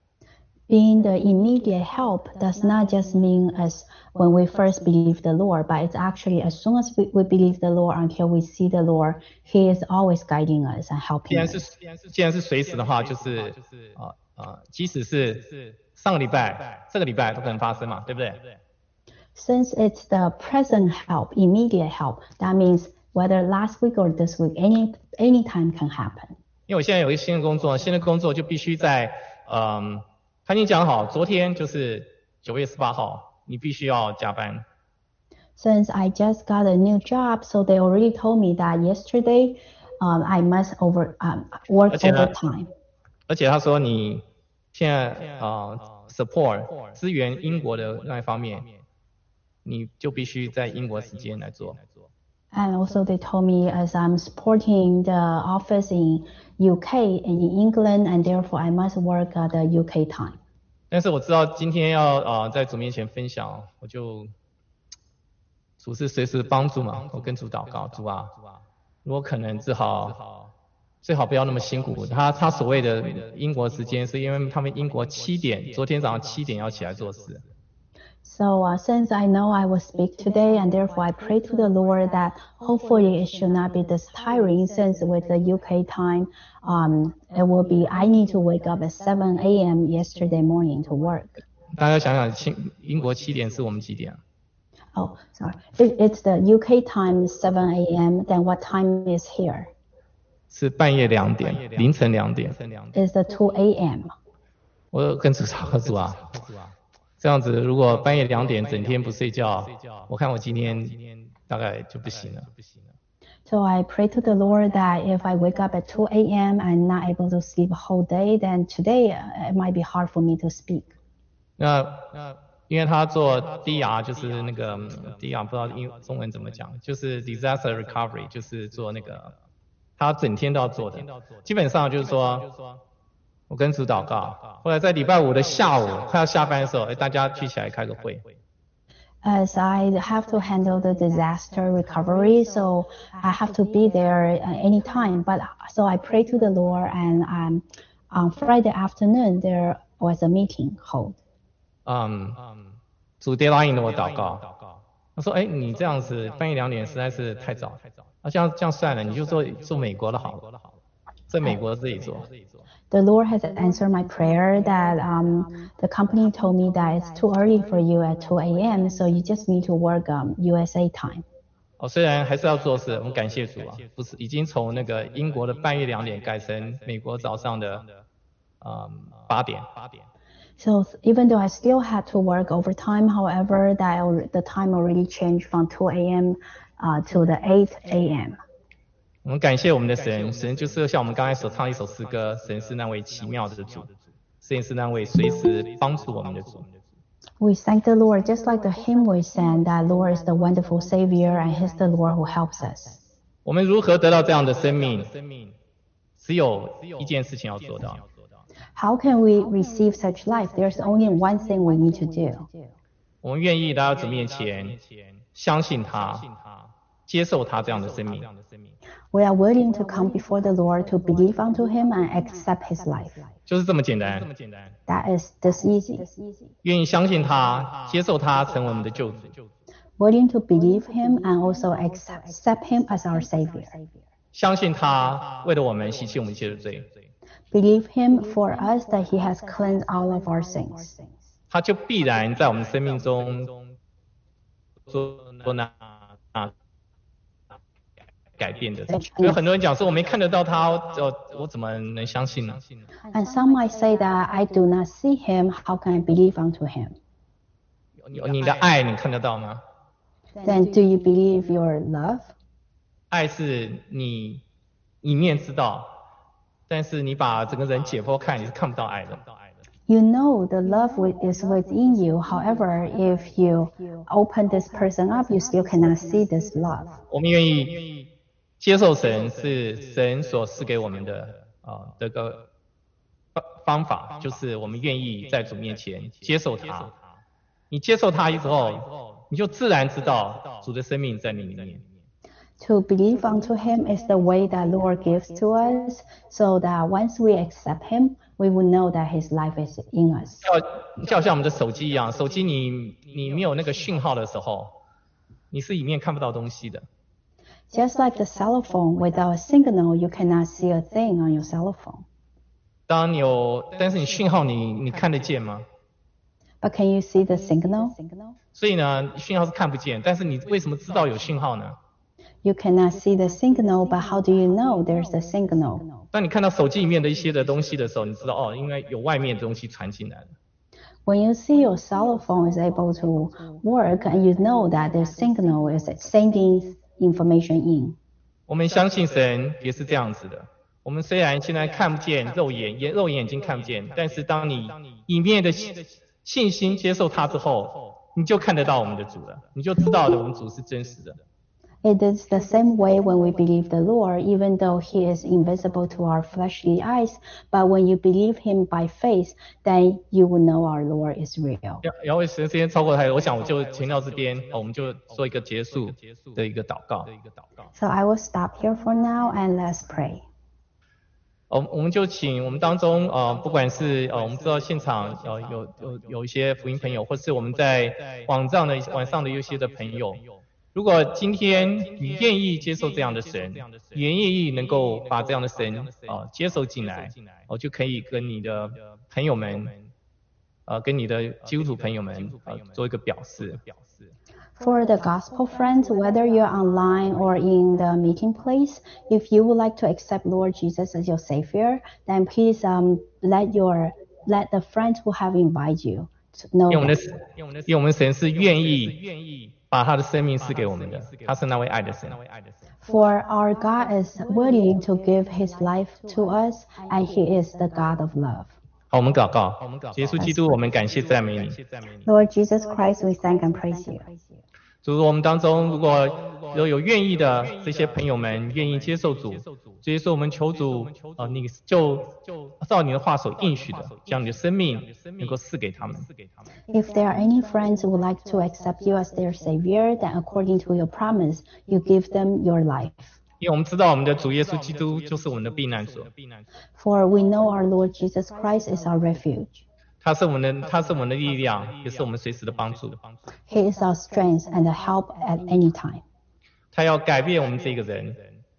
Being the immediate help does not just mean as when we first believe the Lord, but it's actually as soon as we believe the Lord until we see the Lord, He is always guiding us and helping us. 既然是随时的话，就是即使是上个礼拜、这个礼拜都可能发生嘛，对不对？ Since it's the present help, immediate help, that means whether last week or this week, any time can happen. 因为我现在有一个新的工作就必须在他已经讲好，昨天就是9月18号，你必须要加班。 Since I just got a new job, so they already told me that yesterday, I must work 而且呢 overtime. 而且他说你现在support 支援英国的那一方面，你就必须在英国时间来做。 And also they told me as I'm supporting the office in UK and in England, and therefore I must work at the UK time. 但是我知道今天要在主面前分享，我就主是随时帮助嘛，我跟主祷告，主啊，如果可能最好不要那么辛苦。他所谓的英国时间是因为他们英国7点，昨天早上7点要起来做事。 So since I know I will speak today, and therefore I pray to the Lord that hopefully it should not be this tiring, since with the UK time, it will be, I need to wake up at 7 a.m. yesterday morning to work. 大家想想，英国7点是我们几点 ？Oh, sorry. It's the UK time 7 a.m. Then what time is here? 是半夜2点，凌晨2点。 It's the 2 a.m. 我跟主说啊，这样子如果半夜2点整天不睡觉，我看我今天大概就不行了。 So I pray to the Lord that if I wake up at 2 a.m. and not able to sleep a whole day, then today it might be hard for me to speak. 那因为他做 DR 就是那个 DR 不知道中文怎么讲，就是 disaster recovery， 就是做那个他整天都要做的。基本上就是说，我跟主祷告，后来在礼拜5的下午快要下班的时候，大家聚起来开个会。 As I have to handle the disaster recovery, so I have to be there anytime. But so I pray to the Lord, and on Friday afternoon there was a meeting held. 主 deadline 我祷告，他说：“你这样子半夜2点实在是太早，这样算了，你就做美国的好了，在美国自己做。” The Lord has answered my prayer that the company told me that it's too early for you at 2 a.m. So you just need to work USA time. 虽然还是要做事，我们感谢主啊，不是已经从那个英国的半夜2点改成美国早上的8点。 So even though I still had to work overtime, however, the time already changed from 2 a.m. To the 8 a.m. 我们感谢我们的神，神就是像我们刚才所唱一首诗歌，神是那位奇妙的主，神是那位随时帮助我们的主。 We thank the Lord, just like the hymn we sang, that Lord is the wonderful Savior, and He's the Lord who helps us. 我们如何得到这样的生命？只有一件事情要做到。 How can we receive such life? There's only one thing we need to do. 我们愿意来到主面前，相信他，接受他这样的生命。 We are willing to come before the Lord to believe unto Him and accept His life. 就是这么简单。 That is this easy. 愿意相信他，接受他，成为我们的救主。 Willing to believe Him and also accept Him as our Savior. 相信他为了我们洗去我们一切的罪。 Believe Him for us that He has cleansed all of our sins. 他就必然在我们生命中做那改变的。有很多人讲说我没看得到他，我怎么能相信呢？ And some might say that I do not see Him, how can I believe unto Him? 你的爱你看得到吗？ Then do you believe your love? 爱是你一面知道，但是你把整个人解剖看，你是看不到爱的。 You know the love is within you. However, if you open this person up, you still cannot see this love. 我们愿意接受神是神所赐给我们的这个方法，就是我们愿意在主面前接受他。你接受他之后，你就自然知道主的生命在你里面。 To believe unto Him is the way that Lord gives to us, so that once we accept Him, we will know that His life is in us. 就像我们的手机一样，手机你没有那个讯号的时候，你是里面看不到东西的。 Just like the cell phone, without a signal, you cannot see a thing on your cell phone. 但是你讯号你看得见吗？ But can you see the signal? 所以呢，讯号是看不见，但是你为什么知道有讯号呢？ You cannot see the signal, but how do you know there's a signal? 当你看到手机里面的一些的东西的时候，你知道哦，因为有外面的东西传进来了。 When you see your cell phone is able to work and you know that the signal is sending information in. 我们相信神也是这样子的。我们虽然现在看不见肉眼眼睛看不见，但是当你里面的信心接受它之后，你就看得到我们的主了，你就知道我们主是真实的。 It is the same way when we believe the Lord, even though He is invisible to our fleshly eyes. But when you believe Him by faith, then you will know our Lord is real. 然后时间超过太多，我想我就停到这边，我们就做一个结束的一个祷告。 So I will stop here for now and let's pray. 我们就请我们当中不管是我们知道现场有一些福音朋友，或是我们在晚上的有些的朋友，如果今天你愿意接受这样的神，也愿意能够把这样的神接受进来，就可以跟你的朋友们跟你的基督徒朋友们做一个表示。 For the gospel friends, whether you're online or in the meeting place, if you would like to accept Lord Jesus as your Savior, then please let the friends who have invited you to know. 因为我们神是愿意把他的生命赐给我们的，他是那位爱的神。 For our God is willing to give His life to us, and He is the God of love. 好，我们祷告。耶稣基督，我们感谢赞美你。 Lord Jesus Christ, we thank and praise you. 主，我们当中如果有愿意的这些朋友们愿意接受主，所以说我们求主你就照你的话所应许的，将你的生命能够赐给他们。 If there are any friends who would like to accept you as their Savior, then according to your promise, you give them your life. 因为我们知道我们的主耶稣基督就是我们的避难所。 For we know our Lord Jesus Christ is our refuge. 他是我们的力量，也是我们随时的帮助。 He is our strength and a help at any time. 他要改变我们这个人。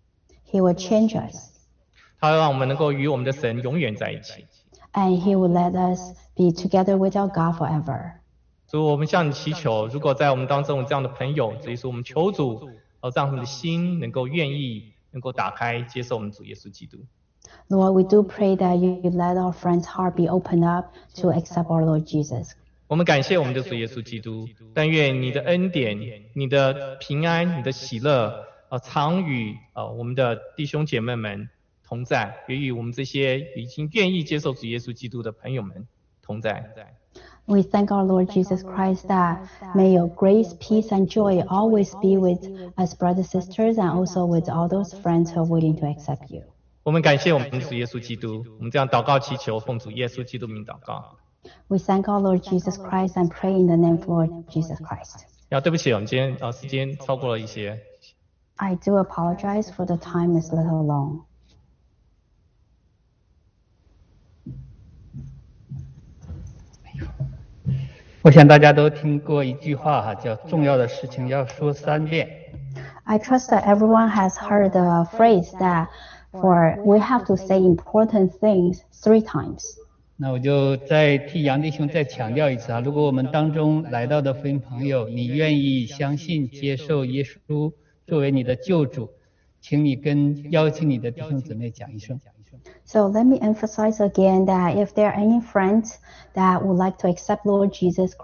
He will change us. 他要让我们能够与我们的神永远在一起。 And He will let us be together with our God forever. 主，我们向你祈求，如果在我们当中有这样的朋友，所以说我们求主，让他们的心能够愿意，能够打开，接受我们主耶稣基督。 Lord, we do pray that you let our friends' heart be opened up to accept our Lord Jesus. 我们感谢我们的主耶稣基督，但愿你的恩典、你的平安、你的喜乐，常与我们的弟兄姐妹们同在，也与我们这些已经愿意接受主耶稣基督的朋友们同在。 We thank our Lord Jesus Christ that may your grace, peace, and joy always be with us brothers, sisters, and also with all those friends who are willing to accept you. 我们感谢我们的主耶稣基督，我们这样祷告祈求，奉主耶稣基督名祷告。 We thank our Lord Jesus Christ and pray in the name of Lord Jesus Christ. 对不起，我们今天时间超过了一些。 I do apologize for the time is a little long. 我想大家都听过一句话叫重要的事情要说3遍。 I trust that everyone has heard the phrase that we have to say important things 3 times. 那我就再替杨弟兄再强调一次如果我们当中来到的福音朋友，你愿意相信接受耶稣作为你的救主，请你邀请你的弟兄姊妹讲一声。 So let me emphasize again that if there are any friends that would like to accept Lord Jesus